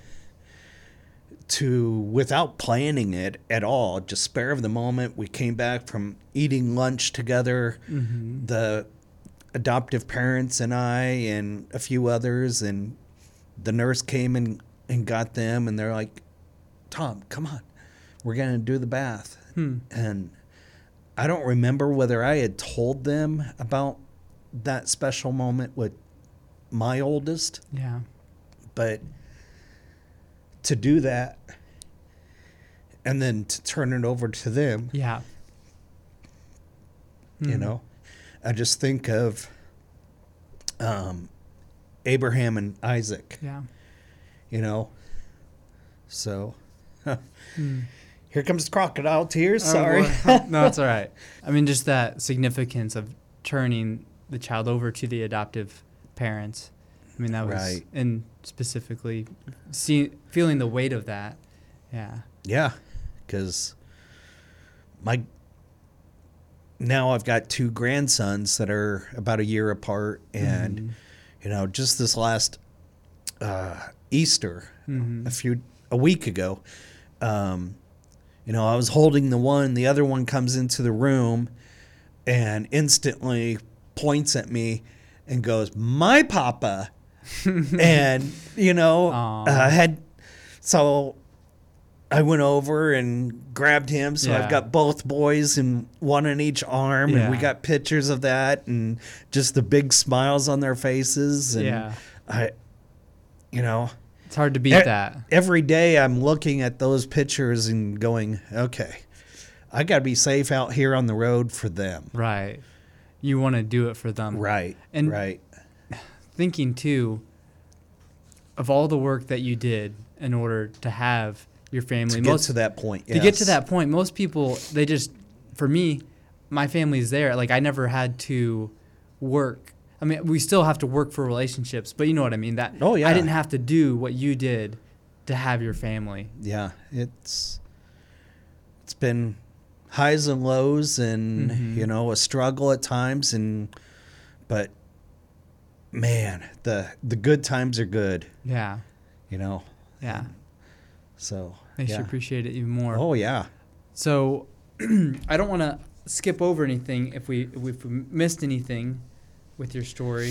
[SPEAKER 2] to without planning it at all, just spare of the moment, we came back from eating lunch together.
[SPEAKER 1] Mm-hmm.
[SPEAKER 2] The adoptive parents and I and a few others, and the nurse came and, and got them, and they're like, Tom, come on, we're going to do the bath.
[SPEAKER 1] Hmm.
[SPEAKER 2] And I don't remember whether I had told them about that special moment with my oldest,
[SPEAKER 1] Yeah.
[SPEAKER 2] but to do that and then to turn it over to them,
[SPEAKER 1] Yeah.
[SPEAKER 2] you
[SPEAKER 1] Hmm.
[SPEAKER 2] know, I just think of um, Abraham and Isaac,
[SPEAKER 1] Yeah.
[SPEAKER 2] you know. So
[SPEAKER 1] Hmm.
[SPEAKER 2] here comes the crocodile tears.
[SPEAKER 1] Oh,
[SPEAKER 2] Sorry.
[SPEAKER 1] well, no, it's all right. I mean, just that significance of turning the child over to the adoptive parents. I mean, that was,
[SPEAKER 2] Right.
[SPEAKER 1] and specifically see, feeling the weight of that. Yeah.
[SPEAKER 2] Yeah, because my now I've got two grandsons that are about a year apart, and
[SPEAKER 1] Mhm.
[SPEAKER 2] you know, just this last uh, Easter,
[SPEAKER 1] Mhm.
[SPEAKER 2] a few a week ago, um, you know, I was holding the one, the other one comes into the room, and instantly points at me and goes, "My papa," and you know,
[SPEAKER 1] Aw.
[SPEAKER 2] uh, had so. I went over and grabbed him, so
[SPEAKER 1] Yeah.
[SPEAKER 2] I've got both boys and one in each arm, and we
[SPEAKER 1] Yeah.
[SPEAKER 2] got pictures of that, and just the big smiles on their faces. And
[SPEAKER 1] Yeah.
[SPEAKER 2] I, you know,
[SPEAKER 1] It's hard to beat
[SPEAKER 2] e-
[SPEAKER 1] that.
[SPEAKER 2] every day I'm looking at those pictures and going, okay, I got to be safe out here on the road for them.
[SPEAKER 1] Right. You want to do it for them.
[SPEAKER 2] Right.
[SPEAKER 1] And
[SPEAKER 2] right.
[SPEAKER 1] thinking too of all the work that you did in order to have your family.
[SPEAKER 2] To get
[SPEAKER 1] most
[SPEAKER 2] to that point.
[SPEAKER 1] to get to
[SPEAKER 2] yes.
[SPEAKER 1] that point, most people, they just, for me, my family's there. Like, I never had to work. I mean, we still have to work for relationships, but you know what I mean? That
[SPEAKER 2] Oh, yeah.
[SPEAKER 1] I didn't have to do what you did to have your family.
[SPEAKER 2] Yeah. It's it's been highs and lows, and
[SPEAKER 1] Mhm.
[SPEAKER 2] you know, a struggle at times, and but man, the the good times are good,
[SPEAKER 1] Yeah.
[SPEAKER 2] you know.
[SPEAKER 1] Yeah.
[SPEAKER 2] So
[SPEAKER 1] Makes
[SPEAKER 2] yeah.
[SPEAKER 1] you appreciate it even more.
[SPEAKER 2] Oh yeah.
[SPEAKER 1] So I don't want to skip over anything if we, if we missed anything with your story.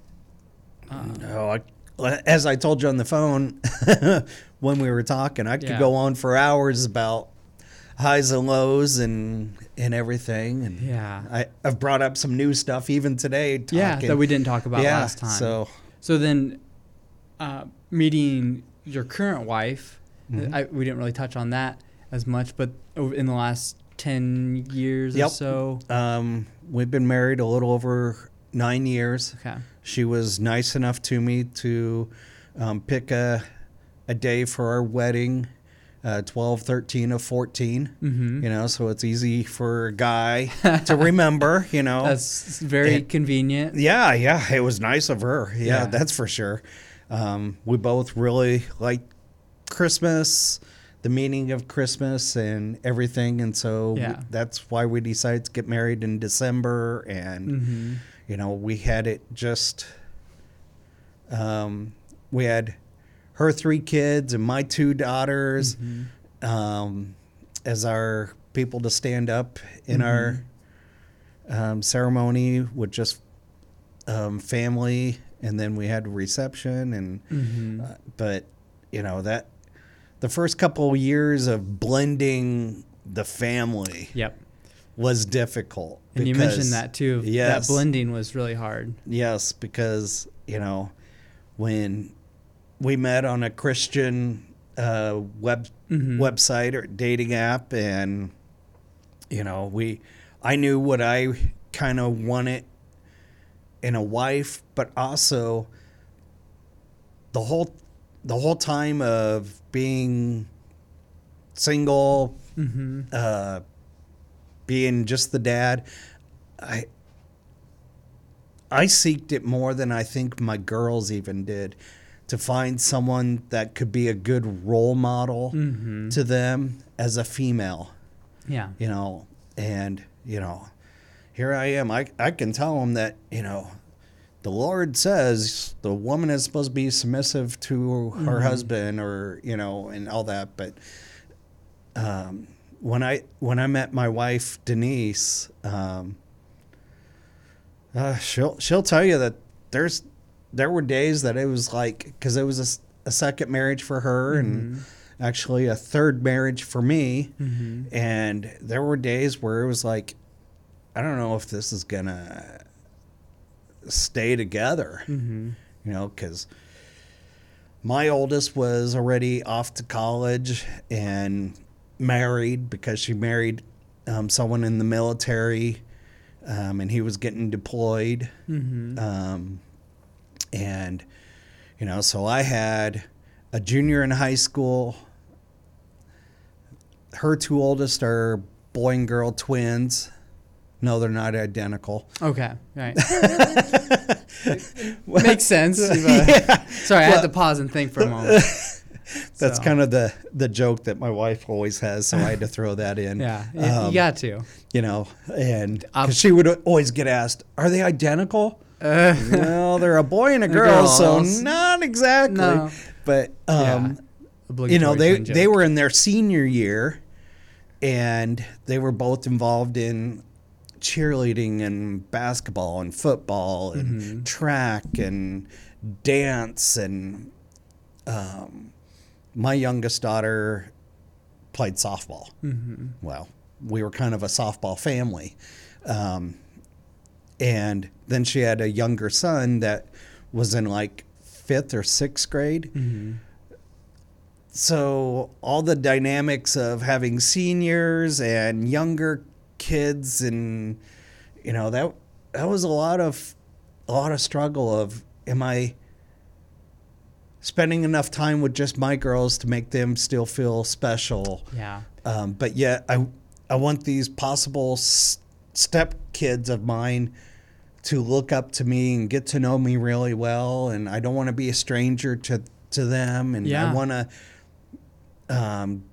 [SPEAKER 1] Um,
[SPEAKER 2] No, I, as I told you on the phone when we were talking, I could
[SPEAKER 1] Yeah.
[SPEAKER 2] go on for hours about highs and lows and and everything. And
[SPEAKER 1] Yeah.
[SPEAKER 2] I, I've brought up some new stuff even today. Talking.
[SPEAKER 1] Yeah, that we didn't talk about
[SPEAKER 2] yeah,
[SPEAKER 1] last time.
[SPEAKER 2] So
[SPEAKER 1] So then, uh, meeting your current wife,
[SPEAKER 2] Mhm.
[SPEAKER 1] I, we didn't really touch on that as much, but over in the last ten years or
[SPEAKER 2] Yep.
[SPEAKER 1] so.
[SPEAKER 2] um, we've been married a little over nine years.
[SPEAKER 1] Okay.
[SPEAKER 2] She was nice enough to me to um, pick a a day for our wedding, uh, twelve, thirteen of fourteen.
[SPEAKER 1] Mm-hmm.
[SPEAKER 2] You know, so it's easy for a guy to remember, you know.
[SPEAKER 1] That's very
[SPEAKER 2] It-
[SPEAKER 1] convenient.
[SPEAKER 2] Yeah, yeah, it was nice of her. Yeah,
[SPEAKER 1] Yeah.
[SPEAKER 2] that's for sure. Um, we both really liked Christmas, the meaning of Christmas and everything. And so
[SPEAKER 1] Yeah.
[SPEAKER 2] that's why we decided to get married in December. And,
[SPEAKER 1] Mm-hmm.
[SPEAKER 2] you know, we had it just, um, we had her three kids and my two daughters
[SPEAKER 1] Mm-hmm.
[SPEAKER 2] um, as our people to stand up in
[SPEAKER 1] Mhm.
[SPEAKER 2] our um, ceremony with just um, family, and then we had reception, and
[SPEAKER 1] Mm-hmm.
[SPEAKER 2] uh, but you know that the first couple of years of blending the family
[SPEAKER 1] Yep.
[SPEAKER 2] was difficult.
[SPEAKER 1] And you mentioned that too.
[SPEAKER 2] Yes.
[SPEAKER 1] That blending was really hard.
[SPEAKER 2] Yes, because you know when we met on a Christian uh, web
[SPEAKER 1] Mhm.
[SPEAKER 2] website or dating app, and you know we I knew what I kind of wanted in a wife, but also the whole the whole time of being single,
[SPEAKER 1] Mm-hmm.
[SPEAKER 2] uh, being just the dad, I I seeked it more than I think my girls even did, to find someone that could be a good role model
[SPEAKER 1] Mm-hmm.
[SPEAKER 2] to them as a female,
[SPEAKER 1] Yeah.
[SPEAKER 2] you know, and you know, here I am. I I can tell them that, you know, the Lord says the woman is supposed to be submissive to her
[SPEAKER 1] Mhm.
[SPEAKER 2] husband, or you know, and all that. But um, when I when I met my wife Denise, um, uh, she'll she'll tell you that there's there were days that it was like, because it was a s- a, second marriage for her, and actually a third marriage for me,
[SPEAKER 1] Mm-hmm.
[SPEAKER 2] and there were days where it was like, I don't know if this is gonna stay together,
[SPEAKER 1] Mm-hmm.
[SPEAKER 2] you know, because my oldest was already off to college and married, because she married um, someone in the military, um, and he was getting deployed.
[SPEAKER 1] Mm-hmm.
[SPEAKER 2] Um, and, you know, so I had a junior in high school. Her two oldest are boy and girl twins. No, they're not identical.
[SPEAKER 1] Okay. Right. Makes sense. Uh,
[SPEAKER 2] Yeah.
[SPEAKER 1] Sorry, I had
[SPEAKER 2] Well-
[SPEAKER 1] to pause and think for a moment.
[SPEAKER 2] That's
[SPEAKER 1] So,
[SPEAKER 2] kind of the, the joke that my wife always has, so I had to throw that in.
[SPEAKER 1] Yeah. You,
[SPEAKER 2] Um,
[SPEAKER 1] you got to.
[SPEAKER 2] You know, and
[SPEAKER 1] Um,
[SPEAKER 2] because she would always get asked, "Are they identical?"
[SPEAKER 1] Uh,
[SPEAKER 2] Well, they're a boy and a
[SPEAKER 1] A
[SPEAKER 2] girl, so
[SPEAKER 1] girls.
[SPEAKER 2] not exactly.
[SPEAKER 1] No.
[SPEAKER 2] But um, you know,
[SPEAKER 1] obligatory
[SPEAKER 2] they
[SPEAKER 1] twin
[SPEAKER 2] they
[SPEAKER 1] joke.
[SPEAKER 2] were in their senior year, and they were both involved in cheerleading and basketball and football and
[SPEAKER 1] Mhm.
[SPEAKER 2] track and dance, and um, my youngest daughter played softball.
[SPEAKER 1] Mhm.
[SPEAKER 2] Well, we were kind of a softball family. Um, and then she had a younger son that was in like fifth or sixth grade.
[SPEAKER 1] Mhm.
[SPEAKER 2] So all the dynamics of having seniors and younger kids, and you know, that that was a lot of a lot of struggle of, am I spending enough time with just my girls to make them still feel special?
[SPEAKER 1] Yeah.
[SPEAKER 2] Um, but yet I I want these possible s- step kids of mine to look up to me and get to know me really well, and I don't want to be a stranger to to them, and
[SPEAKER 1] Yeah.
[SPEAKER 2] I want to um,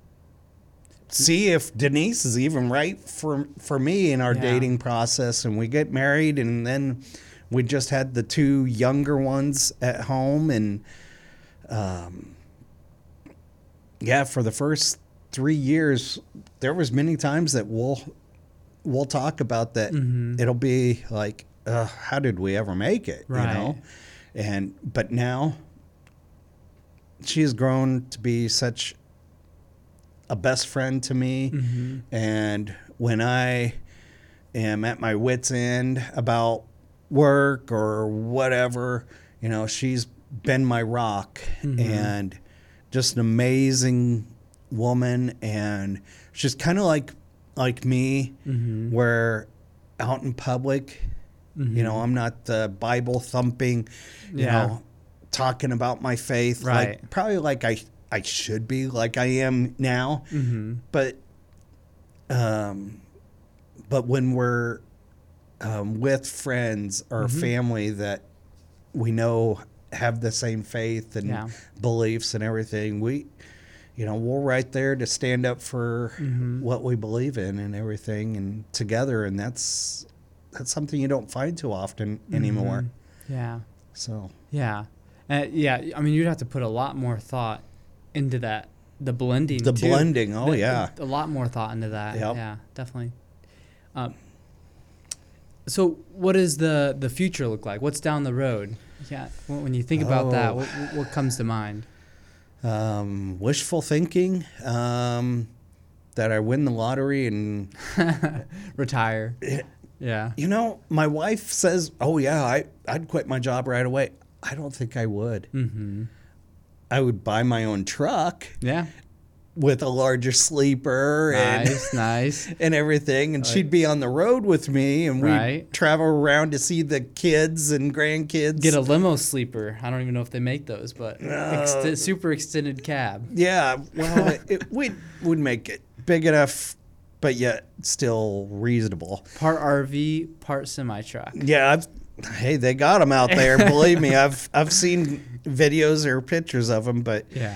[SPEAKER 2] see if Denise is even right for for me in our
[SPEAKER 1] Yeah.
[SPEAKER 2] dating process. And we get married, and then we just had the two younger ones at home, and um, yeah, for the first three years, there was many times that we'll we'll talk about that.
[SPEAKER 1] Mhm.
[SPEAKER 2] It'll be like, uh, how did we ever make it?
[SPEAKER 1] Right.
[SPEAKER 2] You know, and but now she has grown to be such a best friend to me.
[SPEAKER 1] Mhm.
[SPEAKER 2] And when I am at my wit's end about work or whatever, you know, she's been my rock,
[SPEAKER 1] Mhm.
[SPEAKER 2] and just an amazing woman. And she's kind of like like me,
[SPEAKER 1] Mhm.
[SPEAKER 2] where out in public, you know,
[SPEAKER 1] Mhm.
[SPEAKER 2] I'm not the Bible thumping, you
[SPEAKER 1] Yeah.
[SPEAKER 2] know, talking about my faith,
[SPEAKER 1] Right.
[SPEAKER 2] like probably like I I should be, like I am now.
[SPEAKER 1] Mhm.
[SPEAKER 2] But um, but when we're um, with friends or
[SPEAKER 1] Mhm.
[SPEAKER 2] family that we know have the same faith and
[SPEAKER 1] Yeah.
[SPEAKER 2] beliefs and everything, we, you know, we're right there to stand up for
[SPEAKER 1] Mhm.
[SPEAKER 2] what we believe in and everything, and together. And that's that's something you don't find too often anymore.
[SPEAKER 1] Mhm. Yeah.
[SPEAKER 2] So
[SPEAKER 1] Yeah. Uh, yeah. I mean, you'd have to put a lot more thought into that. The blending.
[SPEAKER 2] the
[SPEAKER 1] too.
[SPEAKER 2] blending, oh
[SPEAKER 1] The-
[SPEAKER 2] yeah,
[SPEAKER 1] A lot more thought into that.
[SPEAKER 2] Yep.
[SPEAKER 1] Yeah, definitely. Um, So what does the, the future look like? What's down the road? Yeah, when when you think about that,
[SPEAKER 2] Oh.
[SPEAKER 1] what, what comes to mind?
[SPEAKER 2] Um, wishful thinking, um, that I win the lottery and,
[SPEAKER 1] Retire. Yeah.
[SPEAKER 2] you know, my wife says, oh yeah, I, I'd quit my job right away. I don't think I would.
[SPEAKER 1] Mm-hmm.
[SPEAKER 2] I would buy my own truck
[SPEAKER 1] Yeah.
[SPEAKER 2] with a larger sleeper and
[SPEAKER 1] Nice, nice.
[SPEAKER 2] and everything, and
[SPEAKER 1] Right.
[SPEAKER 2] she'd be on the road with me, and we'd
[SPEAKER 1] Right.
[SPEAKER 2] travel around to see the kids and grandkids.
[SPEAKER 1] Get a limo sleeper. I don't even know if they make those, but
[SPEAKER 2] No.
[SPEAKER 1] ext- super extended cab.
[SPEAKER 2] Yeah, well, it, it, we would make it big enough, but yet still reasonable.
[SPEAKER 1] Part R V, part semi truck.
[SPEAKER 2] Yeah, I've, hey, they got them out there. Believe me, I've I've seen videos or pictures of them, but
[SPEAKER 1] Yeah.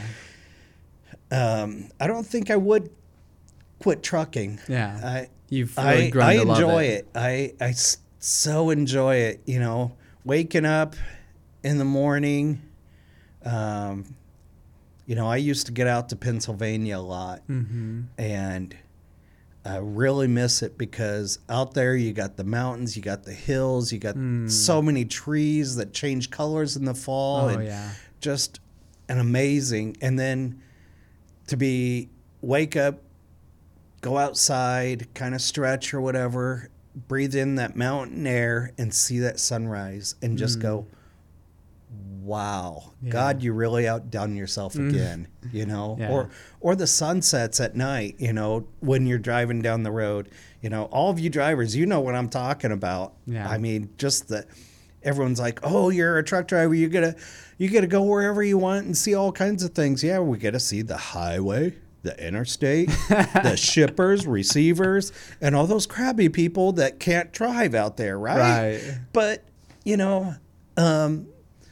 [SPEAKER 2] um, I don't think I would quit trucking.
[SPEAKER 1] Yeah.
[SPEAKER 2] I
[SPEAKER 1] You've really
[SPEAKER 2] I,
[SPEAKER 1] grown
[SPEAKER 2] I
[SPEAKER 1] to love
[SPEAKER 2] enjoy
[SPEAKER 1] it.
[SPEAKER 2] it. I, I s- so enjoy it. You know, waking up in the morning. Um, you know, I used to get out to Pennsylvania a lot,
[SPEAKER 1] Mm-hmm.
[SPEAKER 2] and I really miss it because out there you got the mountains, you got the hills, you got
[SPEAKER 1] Mm.
[SPEAKER 2] so many trees that change colors in the fall,
[SPEAKER 1] Oh,
[SPEAKER 2] and
[SPEAKER 1] yeah.
[SPEAKER 2] just an amazing. And then to be wake up, go outside, kind of stretch or whatever, breathe in that mountain air and see that sunrise and just
[SPEAKER 1] Mm.
[SPEAKER 2] go, wow,
[SPEAKER 1] Yeah.
[SPEAKER 2] God, you really outdone yourself
[SPEAKER 1] Mm.
[SPEAKER 2] again, you know,
[SPEAKER 1] Yeah.
[SPEAKER 2] or, or the sunsets at night, you know, when you're driving down the road, you know, all of you drivers, you know what I'm talking about.
[SPEAKER 1] Yeah.
[SPEAKER 2] I mean, just the, everyone's like, oh, you're a truck driver. You gotta, you gotta go wherever you want and see all kinds of things. Yeah. We gotta see the highway, the interstate, the shippers, receivers, and all those crabby people that can't drive out there. Right.
[SPEAKER 1] Right.
[SPEAKER 2] But, you know, um,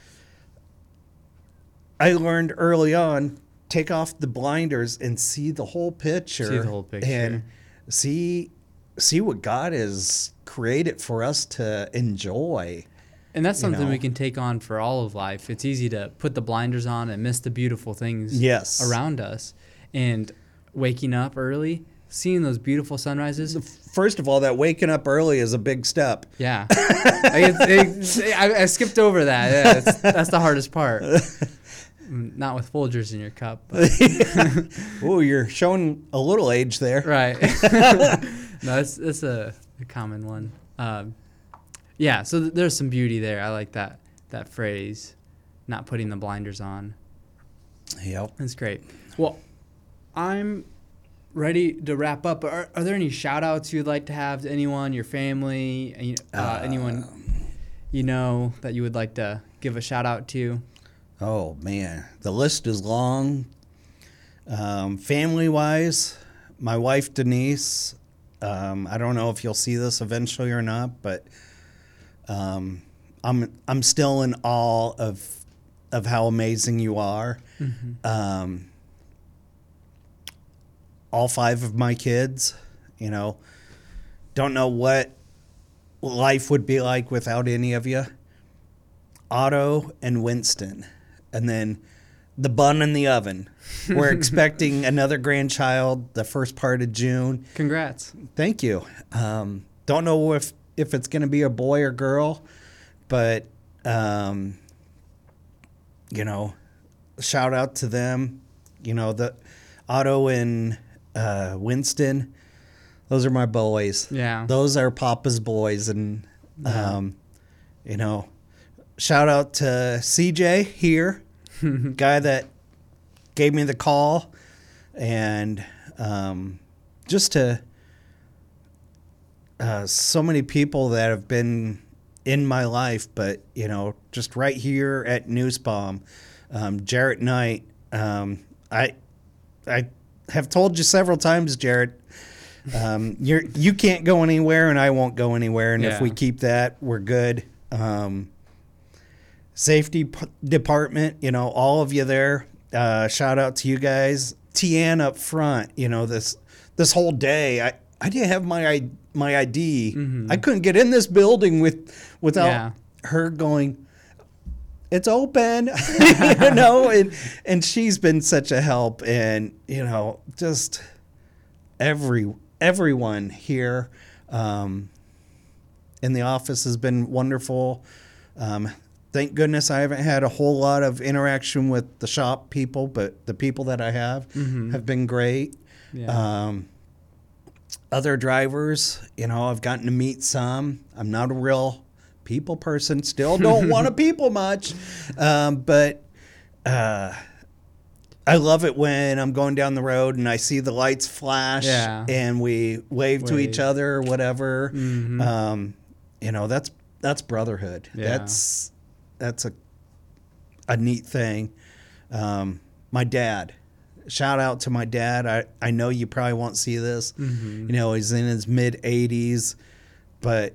[SPEAKER 2] I learned early on, take off the blinders and see the whole picture.
[SPEAKER 1] See the whole picture.
[SPEAKER 2] And see see what God has created for us to enjoy.
[SPEAKER 1] And that's
[SPEAKER 2] You
[SPEAKER 1] something
[SPEAKER 2] know.
[SPEAKER 1] we can take on for all of life. It's easy to put the blinders on and miss the beautiful things
[SPEAKER 2] Yes.
[SPEAKER 1] around us. And waking up early, seeing those beautiful sunrises.
[SPEAKER 2] First of all, that waking up early is a big step.
[SPEAKER 1] Yeah. Like it's, it's, I, I skipped over that. Yeah, it's, that's the hardest part. Mm, Not with Folgers in your cup. But.
[SPEAKER 2] Oh, you're showing a little age there.
[SPEAKER 1] Right. No, that's that's a, a common one. Um, yeah, so th- there's some beauty there. I like that that phrase, not putting the blinders on.
[SPEAKER 2] Yep.
[SPEAKER 1] That's great. Well, I'm ready to wrap up. Are, are there any shout outs you'd like to have to anyone, your family, any- uh,
[SPEAKER 2] Uh,
[SPEAKER 1] anyone you know that you would like to give a shout out to?
[SPEAKER 2] Oh man, the list is long. Um, family wise, my wife Denise. Um, I don't know if you'll see this eventually or not, but um, I'm I'm still in awe of of how amazing you are.
[SPEAKER 1] Mm-hmm.
[SPEAKER 2] Um, all five of my kids, you know, don't know what life would be like without any of you. Otto and Winston, and then the bun in the oven. We're expecting another grandchild the first part of June.
[SPEAKER 1] Congrats.
[SPEAKER 2] Thank you. Um, don't know if, if it's going to be a boy or girl, but, um, you know, shout out to them. You know, the Otto and uh, Winston, those are my boys.
[SPEAKER 1] Yeah.
[SPEAKER 2] Those are Papa's boys. And,
[SPEAKER 1] Yeah.
[SPEAKER 2] um, you know, shout out to C J here, guy that gave me the call, and um, just to uh, so many people that have been in my life, but, you know, just right here at Newsbomb. Um, Jarrett Knight, um, I, I have told you several times, Jarrett, um, you're, you can't go anywhere and I won't go anywhere. And
[SPEAKER 1] Yeah.
[SPEAKER 2] if we keep that, we're good. Um, safety p- department, you know, all of you there. Uh, shout out to you guys. Tian up front, you know, this this whole day, I, I didn't have my I, my I D.
[SPEAKER 1] Mhm.
[SPEAKER 2] I couldn't get in this building with without
[SPEAKER 1] Yeah.
[SPEAKER 2] her going, it's open, you know, and and she's been such a help, and you know, just every everyone here. Um, in the office has been wonderful. Um, thank goodness I haven't had a whole lot of interaction with the shop people, but the people that I have
[SPEAKER 1] Mm-hmm.
[SPEAKER 2] have been great.
[SPEAKER 1] Yeah.
[SPEAKER 2] Um, other drivers, you know, I've gotten to meet some. I'm not a real people person. Still don't want to people much. Um, but uh, I love it when I'm going down the road and I see the lights flash
[SPEAKER 1] Yeah.
[SPEAKER 2] and we wave, to
[SPEAKER 1] Wave.
[SPEAKER 2] each other or whatever.
[SPEAKER 1] Mhm.
[SPEAKER 2] Um, you know, that's that's brotherhood.
[SPEAKER 1] Yeah.
[SPEAKER 2] That's that's a a neat thing. Um, my dad. Shout out to my dad. I, I know you probably won't see this.
[SPEAKER 1] Mhm.
[SPEAKER 2] You know, he's in his mid eighties, but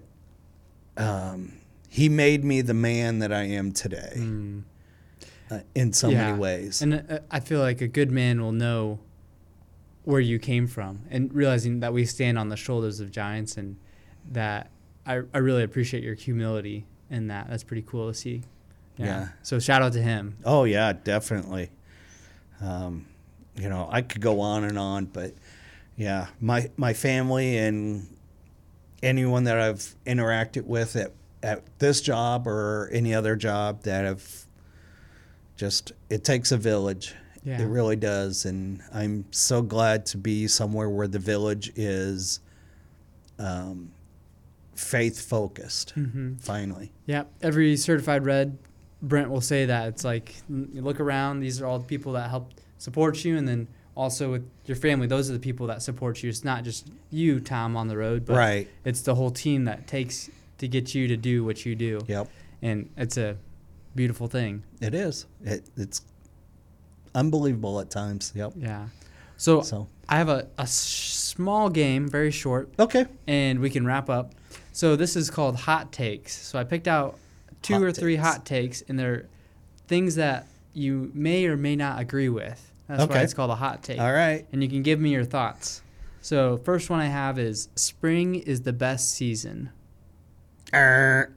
[SPEAKER 2] um, he made me the man that I am today
[SPEAKER 1] Mm.
[SPEAKER 2] uh, in so
[SPEAKER 1] Yeah.
[SPEAKER 2] many ways.
[SPEAKER 1] And uh, I feel like a good man will know where you came from, and realizing that we stand on the shoulders of giants, and that I, I really appreciate your humility in that. That's pretty cool to see.
[SPEAKER 2] Yeah.
[SPEAKER 1] So shout out to him.
[SPEAKER 2] Oh, yeah, definitely. Um, you know, I could go on and on, but yeah, my, my family and anyone that I've interacted with at, at this job or any other job that have just, it takes a village.
[SPEAKER 1] Yeah.
[SPEAKER 2] It really does. And I'm so glad to be somewhere where the village is um, faith focused,
[SPEAKER 1] Mm-hmm.
[SPEAKER 2] finally.
[SPEAKER 1] Yeah. Every certified red, Brent will say that. It's like, you look around, these are all the people that help support you, and then also with your family, those are the people that support you. It's not just you, Tom, on the road, but
[SPEAKER 2] Right.
[SPEAKER 1] it's the whole team that takes to get you to do what you do.
[SPEAKER 2] Yep.
[SPEAKER 1] And it's a beautiful thing.
[SPEAKER 2] It is. It, it's unbelievable at times. Yep.
[SPEAKER 1] Yeah. So,
[SPEAKER 2] So,
[SPEAKER 1] I have a, a s- small game, very short,
[SPEAKER 2] okay.
[SPEAKER 1] and we can wrap up. So this is called Hot Takes. So I picked out two
[SPEAKER 2] Hot
[SPEAKER 1] or three
[SPEAKER 2] takes.
[SPEAKER 1] hot takes, and they're things that you may or may not agree with. That's why
[SPEAKER 2] Okay.
[SPEAKER 1] it's called a hot take.
[SPEAKER 2] All right.
[SPEAKER 1] And you can give me your thoughts. So first one I have is spring is the best season.
[SPEAKER 2] Err.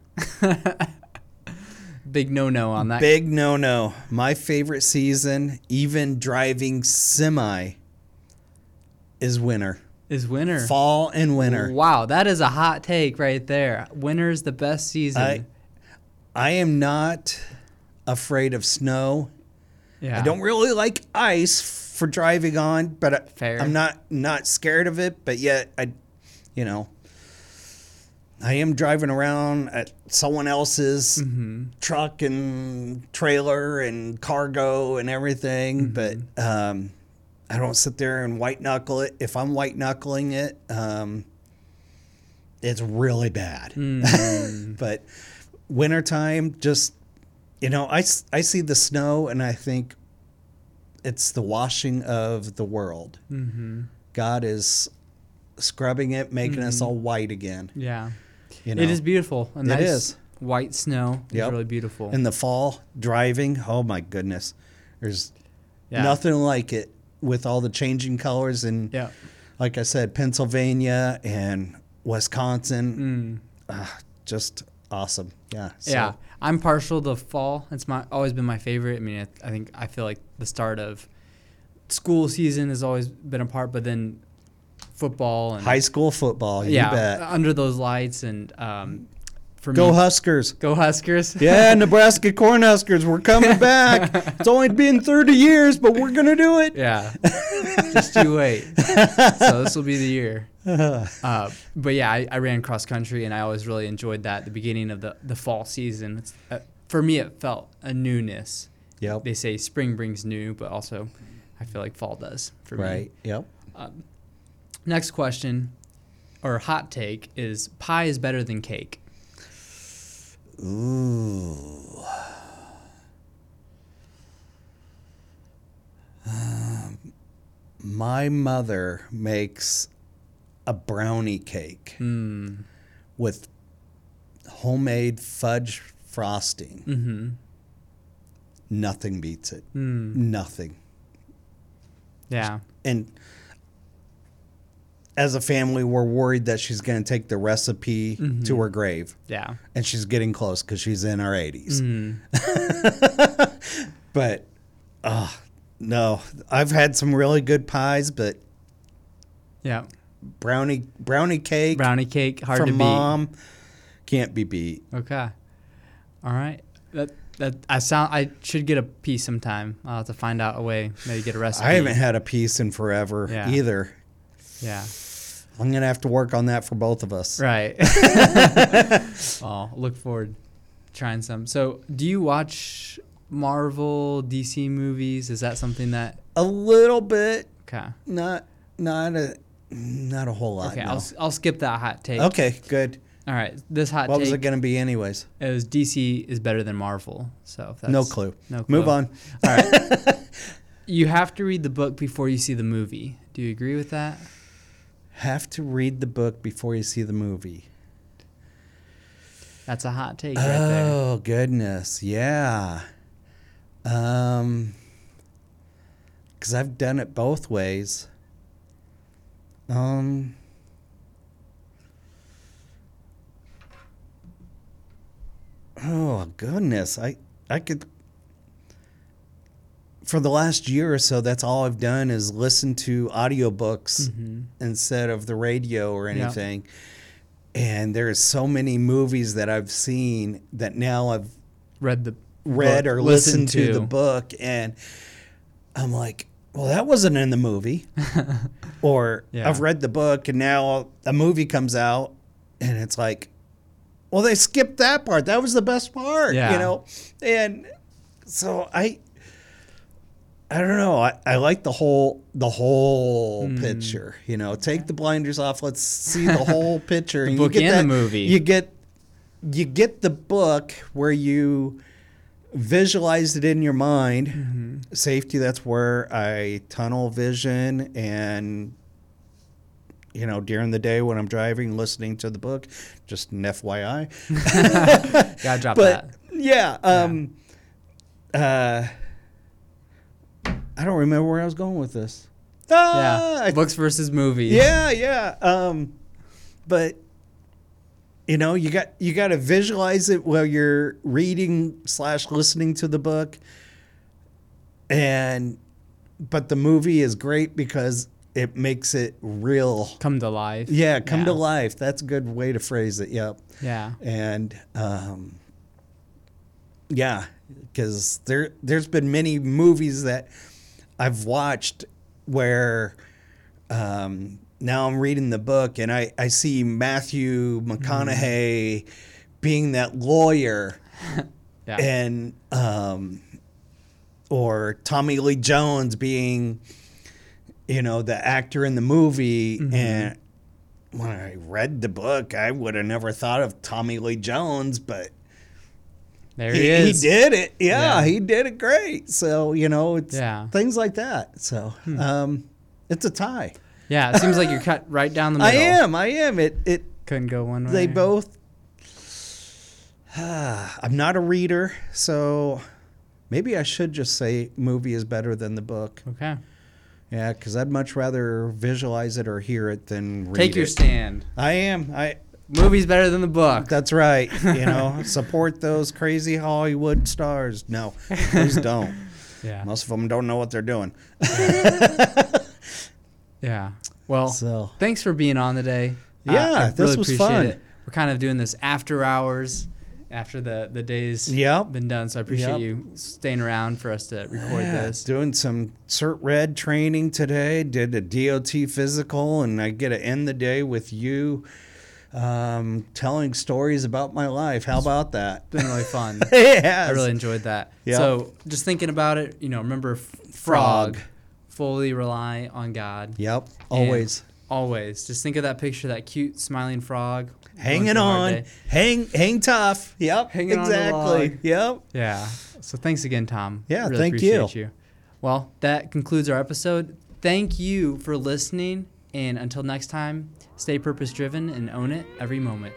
[SPEAKER 1] Big no-no on that.
[SPEAKER 2] Big no no. My favorite season, even driving semi, is winter.
[SPEAKER 1] Is winter.
[SPEAKER 2] Fall and winter.
[SPEAKER 1] Wow, that is a hot take right there. Winter's the best season.
[SPEAKER 2] I I am not afraid of snow.
[SPEAKER 1] yeah.
[SPEAKER 2] I don't really like ice for driving on, but I,
[SPEAKER 1] Fair.
[SPEAKER 2] I'm not not scared of it. But yet, I, you know, I am driving around at someone else's
[SPEAKER 1] Mm-hmm.
[SPEAKER 2] truck and trailer and cargo and everything.
[SPEAKER 1] Mm-hmm.
[SPEAKER 2] But um, I don't sit there and white knuckle it. If I'm white knuckling it, um, it's really bad.
[SPEAKER 1] Mm.
[SPEAKER 2] But wintertime, just, you know, I, s- I see the snow and I think it's the washing of the world.
[SPEAKER 1] Mm-hmm.
[SPEAKER 2] God is scrubbing it, making us
[SPEAKER 1] Mhm.
[SPEAKER 2] all white again.
[SPEAKER 1] Yeah.
[SPEAKER 2] You know?
[SPEAKER 1] It is beautiful. A
[SPEAKER 2] It
[SPEAKER 1] nice
[SPEAKER 2] is.
[SPEAKER 1] white snow is
[SPEAKER 2] Yep.
[SPEAKER 1] really beautiful.
[SPEAKER 2] In the fall, driving, oh my goodness. There's
[SPEAKER 1] yeah.
[SPEAKER 2] nothing like it with all the changing colors. And
[SPEAKER 1] Yeah.
[SPEAKER 2] like I said, Pennsylvania and Wisconsin,
[SPEAKER 1] Mm.
[SPEAKER 2] ah, just awesome. Yeah. So,
[SPEAKER 1] Yeah. I'm partial to fall. It's my always been my favorite. I mean, I, I think I feel like the start of school season has always been a part, but then football and
[SPEAKER 2] High school football, you
[SPEAKER 1] yeah,
[SPEAKER 2] bet.
[SPEAKER 1] under those lights and um, for
[SPEAKER 2] Go
[SPEAKER 1] me,
[SPEAKER 2] Huskers.
[SPEAKER 1] go Huskers.
[SPEAKER 2] Yeah, Nebraska Cornhuskers, we're coming back. It's only been thirty years, but we're going to do it.
[SPEAKER 1] Yeah. Just you wait. So this will be the year. Uh, but yeah, I, I ran cross country, and I always really enjoyed that. The beginning of the, the fall season. It's, uh, for me, it felt a newness.
[SPEAKER 2] Yep.
[SPEAKER 1] They say spring brings new, but also I feel like fall does for me.
[SPEAKER 2] Right. Yep.
[SPEAKER 1] Um, next question, or hot take, is pie is better than cake.
[SPEAKER 2] Ooh. Um, my mother makes a brownie cake
[SPEAKER 1] Mm.
[SPEAKER 2] with homemade fudge frosting.
[SPEAKER 1] Mm-hmm.
[SPEAKER 2] Nothing beats it.
[SPEAKER 1] Mm.
[SPEAKER 2] Nothing.
[SPEAKER 1] Yeah.
[SPEAKER 2] And as a family, we're worried that she's going to take the recipe
[SPEAKER 1] Mhm.
[SPEAKER 2] to her grave.
[SPEAKER 1] Yeah.
[SPEAKER 2] And she's getting close because she's in her eighties.
[SPEAKER 1] Mm.
[SPEAKER 2] But, uh, no, I've had some really good pies, but
[SPEAKER 1] Yeah.
[SPEAKER 2] brownie brownie cake
[SPEAKER 1] Brownie cake, hard
[SPEAKER 2] from
[SPEAKER 1] to beat.
[SPEAKER 2] mom, Can't be beat.
[SPEAKER 1] Okay. All right. That that I sound I should get a piece sometime. I'll have to find out a way. Maybe get a recipe.
[SPEAKER 2] I haven't had a piece in forever
[SPEAKER 1] Yeah.
[SPEAKER 2] either.
[SPEAKER 1] Yeah.
[SPEAKER 2] I'm going to have to work on that for both of us.
[SPEAKER 1] Right. Oh, look forward to trying some. So, do you watch Marvel, D C movies? Is that something that
[SPEAKER 2] A little bit,
[SPEAKER 1] Okay.
[SPEAKER 2] not not a not a whole lot.
[SPEAKER 1] Okay,
[SPEAKER 2] no.
[SPEAKER 1] I'll I'll skip that hot take.
[SPEAKER 2] Okay, good.
[SPEAKER 1] All right. This hot
[SPEAKER 2] What
[SPEAKER 1] take
[SPEAKER 2] was it going to be anyways?
[SPEAKER 1] it was D C is better than Marvel. So, if that's
[SPEAKER 2] No clue.
[SPEAKER 1] No clue.
[SPEAKER 2] Move on.
[SPEAKER 1] All right. You have to read the book before you see the movie. Do you agree with that?
[SPEAKER 2] Have to read the book before you see the movie.
[SPEAKER 1] That's a hot take right there.
[SPEAKER 2] Oh, goodness. Yeah. Um, because I've done it both ways. Um, oh, goodness. I, I could, for the last year or so, that's all I've done is listen to audiobooks
[SPEAKER 1] Mhm.
[SPEAKER 2] instead of the radio or
[SPEAKER 1] Yeah.
[SPEAKER 2] anything. And there's so many movies that I've seen that now I've
[SPEAKER 1] Read the
[SPEAKER 2] read
[SPEAKER 1] book,
[SPEAKER 2] or listened to the book, and I'm like, well, that wasn't in the movie. Or
[SPEAKER 1] Yeah.
[SPEAKER 2] I've read the book and now a movie comes out and it's like, well, they skipped that part. That was the best part,
[SPEAKER 1] Yeah.
[SPEAKER 2] you know? And so I I don't know. I, I like the whole the whole
[SPEAKER 1] Mm.
[SPEAKER 2] picture. You know, take the blinders off. Let's see the whole picture.
[SPEAKER 1] The
[SPEAKER 2] and
[SPEAKER 1] book
[SPEAKER 2] you get
[SPEAKER 1] and the
[SPEAKER 2] that-
[SPEAKER 1] movie.
[SPEAKER 2] You get you get the book where you visualize it in your mind.
[SPEAKER 1] Mhm.
[SPEAKER 2] Safety. That's where I tunnel vision, and you know, during the day when I'm driving, listening to the book. Just an F Y I.
[SPEAKER 1] Gotta drop
[SPEAKER 2] But
[SPEAKER 1] that.
[SPEAKER 2] yeah, um, uh, I don't remember where I was going with this. Ah,
[SPEAKER 1] Yeah.
[SPEAKER 2] I-
[SPEAKER 1] Books versus movies.
[SPEAKER 2] yeah, yeah. Um, but you know, you got you got to visualize it while you're reading slash listening to the book, and but the movie is great because it makes it real.
[SPEAKER 1] Come to life.
[SPEAKER 2] Yeah, come
[SPEAKER 1] Yeah.
[SPEAKER 2] to life. That's a good way to phrase it. Yep.
[SPEAKER 1] Yeah.
[SPEAKER 2] And um, yeah, because there there's been many movies that I've watched where um, now I'm reading the book and I, I see Matthew McConaughey being that lawyer
[SPEAKER 1] Yeah.
[SPEAKER 2] and um, or Tommy Lee Jones being, you know, the actor in the movie.
[SPEAKER 1] Mhm.
[SPEAKER 2] And when I read the book, I would have never thought of Tommy Lee Jones, but
[SPEAKER 1] there he,
[SPEAKER 2] he,
[SPEAKER 1] is.
[SPEAKER 2] he did it. Yeah,
[SPEAKER 1] Yeah.
[SPEAKER 2] he did it great. So, you know, it's
[SPEAKER 1] Yeah.
[SPEAKER 2] things like that. So,
[SPEAKER 1] Hmm.
[SPEAKER 2] um, it's a tie.
[SPEAKER 1] Yeah. It seems like you're cut right down the
[SPEAKER 2] I
[SPEAKER 1] middle.
[SPEAKER 2] am. I am. It, it,
[SPEAKER 1] Couldn't go one way.
[SPEAKER 2] they both, I'm not a reader, so maybe I should just say movie is better than the book.
[SPEAKER 1] Okay.
[SPEAKER 2] Yeah, because I'd much rather visualize it or hear it than read
[SPEAKER 1] Take your
[SPEAKER 2] it.
[SPEAKER 1] stand.
[SPEAKER 2] I am. I.
[SPEAKER 1] Movie's better than the book.
[SPEAKER 2] That's right. You know, support those crazy Hollywood stars. No, please don't.
[SPEAKER 1] Yeah.
[SPEAKER 2] Most of them don't know what they're doing.
[SPEAKER 1] Yeah. Well,
[SPEAKER 2] So
[SPEAKER 1] thanks for being on today. Uh,
[SPEAKER 2] Yeah,
[SPEAKER 1] I
[SPEAKER 2] this
[SPEAKER 1] really
[SPEAKER 2] was
[SPEAKER 1] appreciate
[SPEAKER 2] fun.
[SPEAKER 1] it. We're kind of doing this after hours, after the the day's
[SPEAKER 2] Yep.
[SPEAKER 1] been done. So I appreciate
[SPEAKER 2] Yep.
[SPEAKER 1] you staying around for us to record
[SPEAKER 2] yeah,
[SPEAKER 1] this.
[SPEAKER 2] doing some Cert Red training today. Did a D O T physical, and I get to end the day with you um, telling stories about my life. How about that?
[SPEAKER 1] It's been really fun.
[SPEAKER 2] Yeah,
[SPEAKER 1] I really enjoyed that.
[SPEAKER 2] Yep.
[SPEAKER 1] So just thinking about it, you know, remember f- frog,
[SPEAKER 2] Frog.
[SPEAKER 1] fully rely on God.
[SPEAKER 2] Yep,
[SPEAKER 1] And
[SPEAKER 2] always
[SPEAKER 1] always. Just think of that picture, that cute smiling frog. going
[SPEAKER 2] hanging
[SPEAKER 1] through a hard
[SPEAKER 2] on,
[SPEAKER 1] day.
[SPEAKER 2] hang hang tough. Yep,
[SPEAKER 1] Hanging on the
[SPEAKER 2] exactly.
[SPEAKER 1] log.
[SPEAKER 2] Yep.
[SPEAKER 1] Yeah. So thanks again, Tom.
[SPEAKER 2] Yeah,
[SPEAKER 1] really
[SPEAKER 2] thank
[SPEAKER 1] appreciate
[SPEAKER 2] you.
[SPEAKER 1] you. Well, that concludes our episode. Thank you for listening. And until next time, stay purpose driven and own it every moment.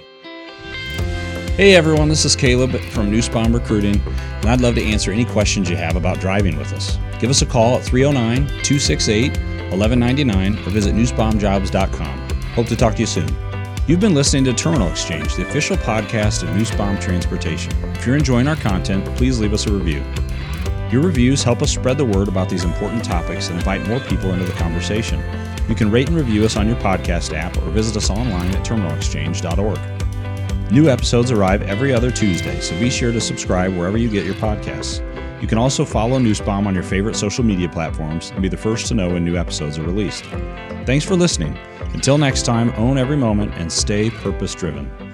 [SPEAKER 3] Hey everyone, this is Caleb from Newspawn Recruiting, and I'd love to answer any questions you have about driving with us. Give us a call at three oh nine, two six eight, one one nine nine or visit newspawn jobs dot com. Hope to talk to you soon. You've been listening to Terminal Exchange, the official podcast of Newspawn Transportation. If you're enjoying our content, please leave us a review. Your reviews help us spread the word about these important topics and invite more people into the conversation. You can rate and review us on your podcast app or visit us online at terminal exchange dot org. New episodes arrive every other Tuesday, so be sure to subscribe wherever you get your podcasts. You can also follow Newsbomb on your favorite social media platforms and be the first to know when new episodes are released. Thanks for listening. Until next time, own every moment and stay purpose-driven.